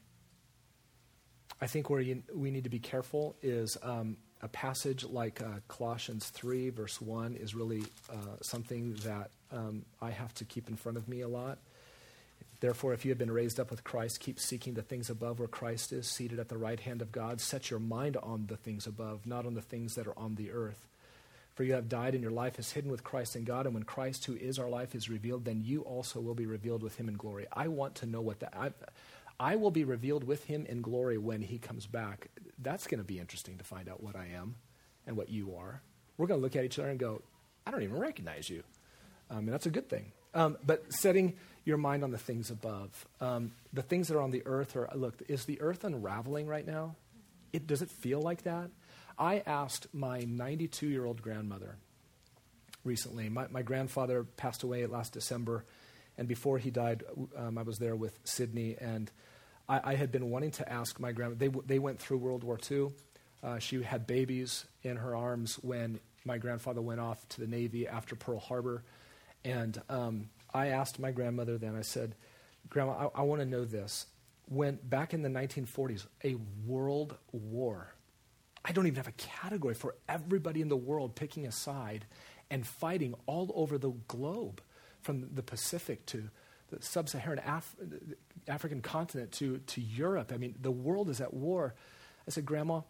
I think where you, we need to be careful is um, a passage like uh, Colossians three, verse one, is really uh, something that um, I have to keep in front of me a lot. Therefore, if you have been raised up with Christ, keep seeking the things above where Christ is, seated at the right hand of God. Set your mind on the things above, not on the things that are on the earth. For you have died, and your life is hidden with Christ in God. And when Christ, who is our life, is revealed, then you also will be revealed with him in glory. I want to know what that... I, I will be revealed with him in glory when he comes back. That's going to be interesting to find out what I am and what you are. We're going to look at each other and go, I don't even recognize you. Um, and that's a good thing. Um, but setting your mind on the things above. Um, the things that are on the earth are, look, is the earth unraveling right now? It, does it feel like that? I asked my ninety-two-year-old grandmother recently. My, my grandfather passed away last December, and before he died, um, I was there with Sydney, and I, I had been wanting to ask my grandmother. They, w- they went through World War Two. Uh, she had babies in her arms when my grandfather went off to the Navy after Pearl Harbor. And um, I asked my grandmother then, I said, Grandma, I, I want to know this. When back in the nineteen forties, a world war, I don't even have a category for everybody in the world picking a side and fighting all over the globe, from the Pacific to the sub-Saharan Af- the African continent to, to Europe. I mean, the world is at war. I said, Grandma,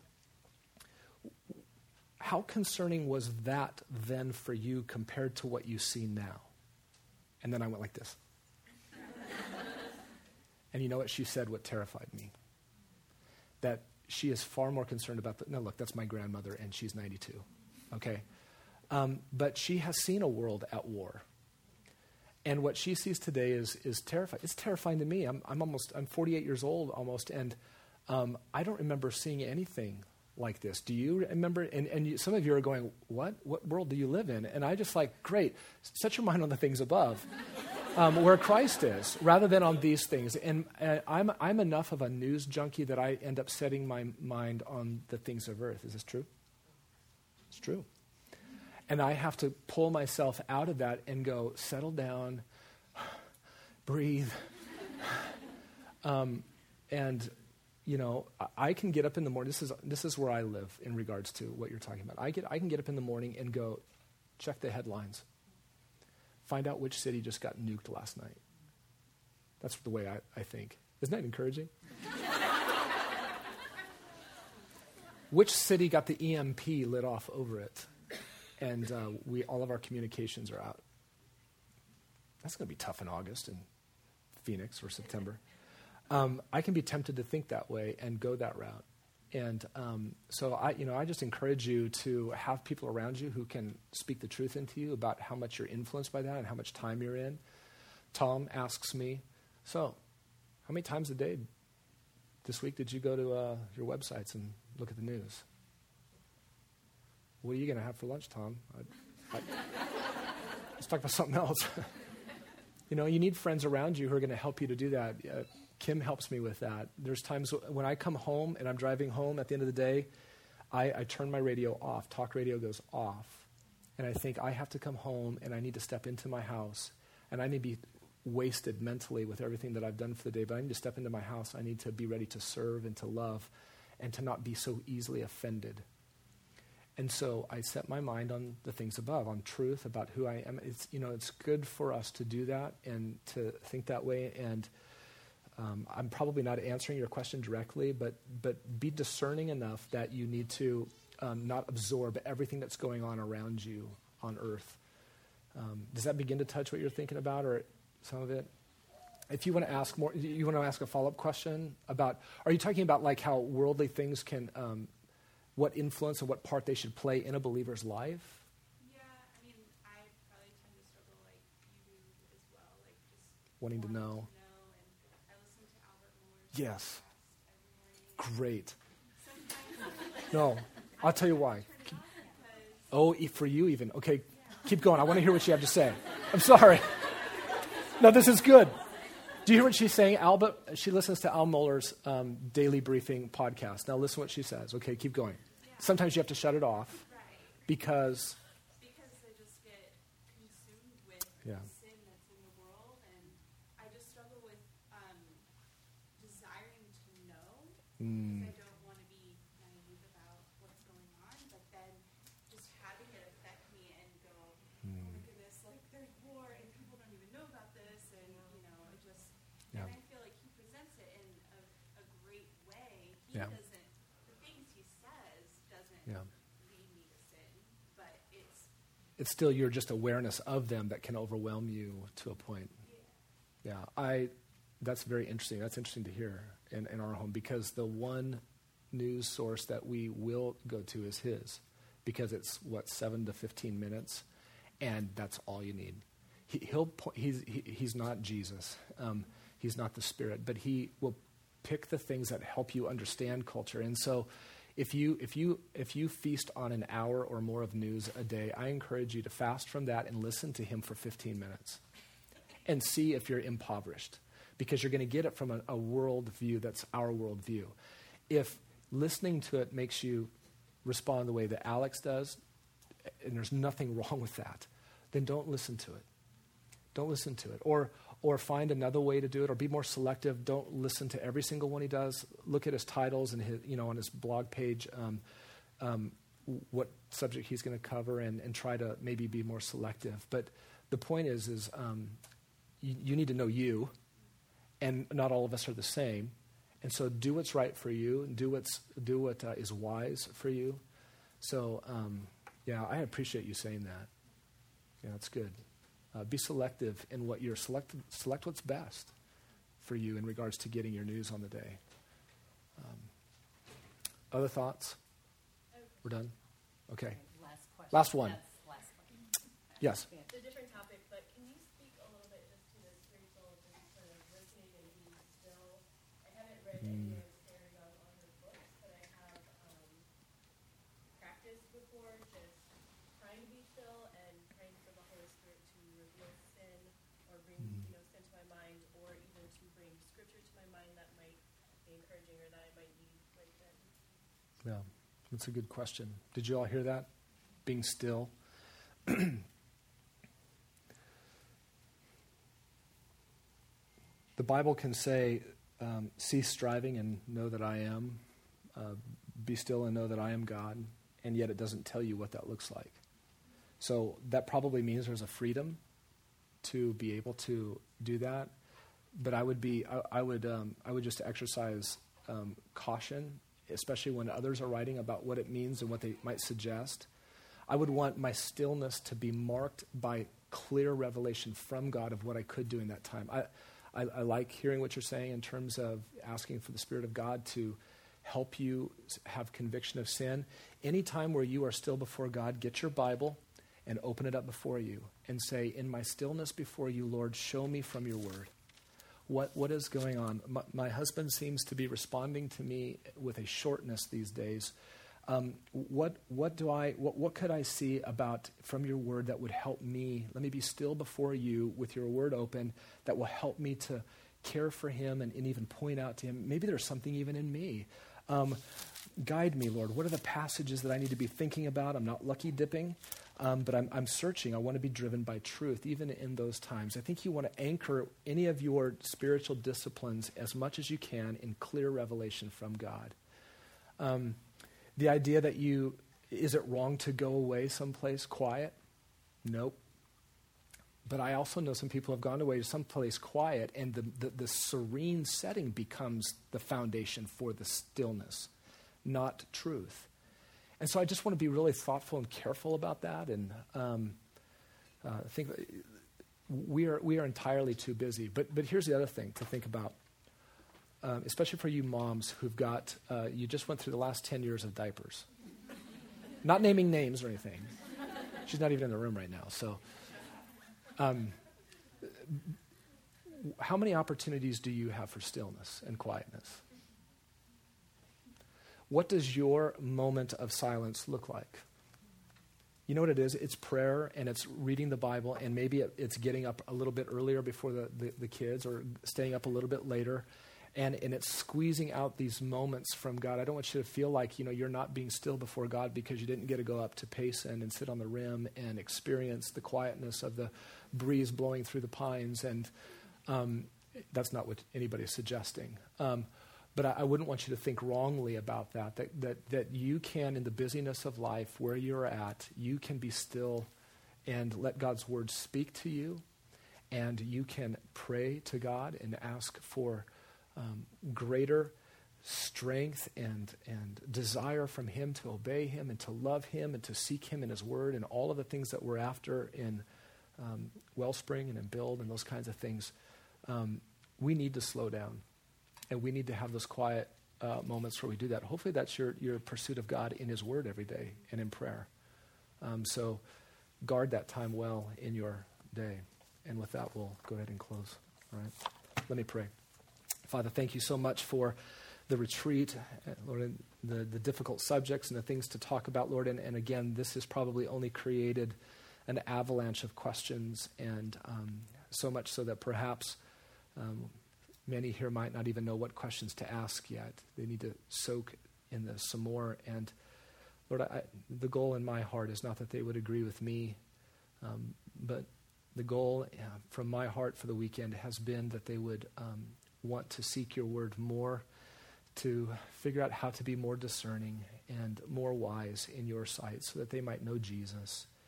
how concerning was that then for you compared to what you see now? And then I went like this. And you know what she said, what terrified me? That she is far more concerned about the, no, look, that's my grandmother, and she's ninety-two, okay? Um, but she has seen a world at war. And what she sees today is is terrifying. It's terrifying to me. I'm I'm almost, I'm forty-eight years old almost, and um, I don't remember seeing anything like this. Do you remember? And, and you, some of you are going, what? What world do you live in? And I just like, great, set your mind on the things above. Um, where Christ is, rather than on these things. And uh, I'm I'm enough of a news junkie that I end up setting my mind on the things of earth. Is this true? It's true. And I have to pull myself out of that and go, settle down, breathe. um, and, you know, I, I can get up in the morning. This is this is where I live in regards to what you're talking about. I get I can get up in the morning and go, check the headlines. Find out which city just got nuked last night. That's the way I, I think. Isn't that encouraging? Which city got the E M P lit off over it? And uh, we all of our communications are out. That's going to be tough in August in Phoenix or September. Um, I can be tempted to think that way and go that route. And um, so I, you know, I just encourage you to have people around you who can speak the truth into you about how much you're influenced by that and how much time you're in. Tom asks me, so how many times a day this week did you go to uh, your websites and look at the news? What are you going to have for lunch, Tom? I, I, let's talk about something else. You know, you need friends around you who are going to help you to do that. Uh, Kim helps me with that. There's times when I come home and I'm driving home at the end of the day, I, I turn my radio off. Talk radio goes off. And I think I have to come home and I need to step into my house. And I may be wasted mentally with everything that I've done for the day, but I need to step into my house. I need to be ready to serve and to love and to not be so easily offended. And so I set my mind on the things above, on truth, about who I am. It's, you know, it's good for us to do that and to think that way. And Um, I'm probably not answering your question directly, but but be discerning enough that you need to um, not absorb everything that's going on around you on earth. Um, does that begin to touch what you're thinking about, or some of it? If you want to ask more, you want to ask a follow-up question about, are you talking about like how worldly things can, um, what influence and what part they should play in a believer's life? Yeah, I mean, I probably tend to struggle like you do as well, like just Wanting to know. Yes. Great. No, I'll tell you why. Oh, e- for you even. Okay, keep going. I want to hear what you have to say. I'm sorry. No, this is good. Do you hear what she's saying? Alba, she listens to Al Mohler's um, Daily Briefing podcast. Now listen what she says. Okay, keep going. Sometimes you have to shut it off because... Because I just get consumed with Yeah. sin that's in the world, and I just struggle with um, desiring to know, Mm. because I don't want to be naive about what's going on, but then just having it affect me and go, oh my goodness, like there's war and people don't even know about this, and you know, it just, Yeah. and I feel like he presents it in a, a great way. He Yeah. doesn't, the things he says doesn't Yeah. lead me to sin, but it's, It's still your just awareness of them that can overwhelm you to a point. Yeah, I. That's very interesting. That's interesting to hear in, in our home, because the one news source that we will go to is his, because it's what seven to fifteen minutes, and that's all you need. He, he'll po- he's he, he's not Jesus. Um, he's not the Spirit, but he will pick the things that help you understand culture. And so, if you if you if you feast on an hour or more of news a day, I encourage you to fast from that and listen to him for fifteen minutes, and see if you're impoverished. Because you're going to get it from a, a world view that's our world view. If listening to it makes you respond the way that Alex does, and there's nothing wrong with that, then don't listen to it. Don't listen to it. Or or find another way to do it, or be more selective. Don't listen to every single one he does. Look at his titles and his, you know, on his blog page, um, um, what subject he's going to cover, and, and try to maybe be more selective. But the point is, is um, you, you need to know you, and not all of us are the same. And so do what's right for you, and do, what's, do what uh, is wise for you. So, um, yeah, I appreciate you saying that. Yeah, that's good. Uh, be selective in what you're select. Select what's best for you in regards to getting your news on the day. Um, other thoughts? We're done? Okay. Last question. Last one. That's last one. Yes. It's a different topic, but can you speak a little bit just to the spiritual discipline of listening and being still? I haven't read any of Sarah Young on her books, but I have um, practiced before just trying to be still and praying for the Holy Spirit to reveal sin or bring you know sin to my mind, or even to bring scripture to my mind that might be encouraging or that I might need right then. Yeah, that's a good question. Did you all hear that? Being still. The Bible can say, um, cease striving and know that I am. Uh, be still and know that I am God. And yet it doesn't tell you what that looks like. So that probably means there's a freedom to be able to do that. But I would be, I, I would, um, I would just exercise um, caution, especially when others are writing about what it means and what they might suggest. I would want my stillness to be marked by clear revelation from God of what I could do in that time. I, I, I like hearing what you're saying in terms of asking for the Spirit of God to help you have conviction of sin. Any time where you are still before God, get your Bible and open it up before you and say, in my stillness before you, Lord, show me from your word. What What is going on? My, my husband seems to be responding to me with a shortness these days. Um, what what do I what what could I see about from your word that would help me? Let me be still before you with your word open that will help me to care for him and, and even point out to him. Maybe there's something even in me. Um, guide me, Lord. What are the passages that I need to be thinking about? I'm not lucky dipping, um, but I'm, I'm searching. I want to be driven by truth, even in those times. I think you want to anchor any of your spiritual disciplines as much as you can in clear revelation from God. Um, the idea that you, is it wrong to go away someplace quiet? Nope. But I also know some people have gone away to someplace quiet, and the, the, the serene setting becomes the foundation for the stillness, not truth. And so I just want to be really thoughtful and careful about that. And um, uh, I think we are we are entirely too busy. But but here's the other thing to think about, um, especially for you moms who've got, uh, you just went through the last ten years of diapers. Not naming names or anything. She's not even in the room right now, so... Um, how many opportunities do you have for stillness and quietness? What does your moment of silence look like? You know what it is? It's prayer, and it's reading the Bible, and maybe it, it's getting up a little bit earlier before the, the, the kids, or staying up a little bit later, and, and it's squeezing out these moments from God. I don't want you to feel like, you know, you're not being still before God because you didn't get to go up to Payson and sit on the rim and experience the quietness of the breeze blowing through the pines, and um, that's not what anybody's suggesting. Um, but I, I wouldn't want you to think wrongly about that, that, that, that you can, in the busyness of life, where you're at, you can be still and let God's word speak to you, and you can pray to God and ask for um, greater strength and, and desire from him to obey him and to love him and to seek him in his word and all of the things that we're after in Um, Wellspring and in Build and those kinds of things. Um, we need to slow down, and we need to have those quiet uh, moments where we do that. Hopefully that's your, your pursuit of God in his word every day and in prayer. Um, so guard that time well in your day. And with that, we'll go ahead and close. All right. Let me pray. Father, thank you so much for the retreat, uh, Lord, the, the difficult subjects and the things to talk about, Lord. And, and again, this has probably only created an avalanche of questions, and um, so much so that perhaps um, many here might not even know what questions to ask yet. They need to soak in this some more. And Lord, I, the goal in my heart is not that they would agree with me, um, but the goal uh, from my heart for the weekend has been that they would um, want to seek your word more, to figure out how to be more discerning and more wise in your sight so that they might know Jesus.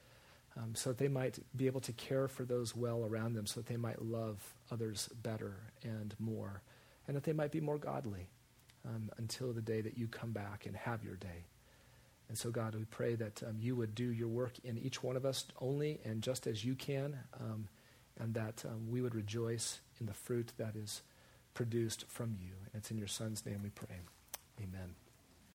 um, so that they might be able to care for those well around them, so that they might love others better and more, and that they might be more godly um, until the day that you come back and have your day. And so, God, we pray that um, you would do your work in each one of us only and just as you can, um, and that um, we would rejoice in the fruit that is produced from you. And it's in your Son's name we pray. Amen.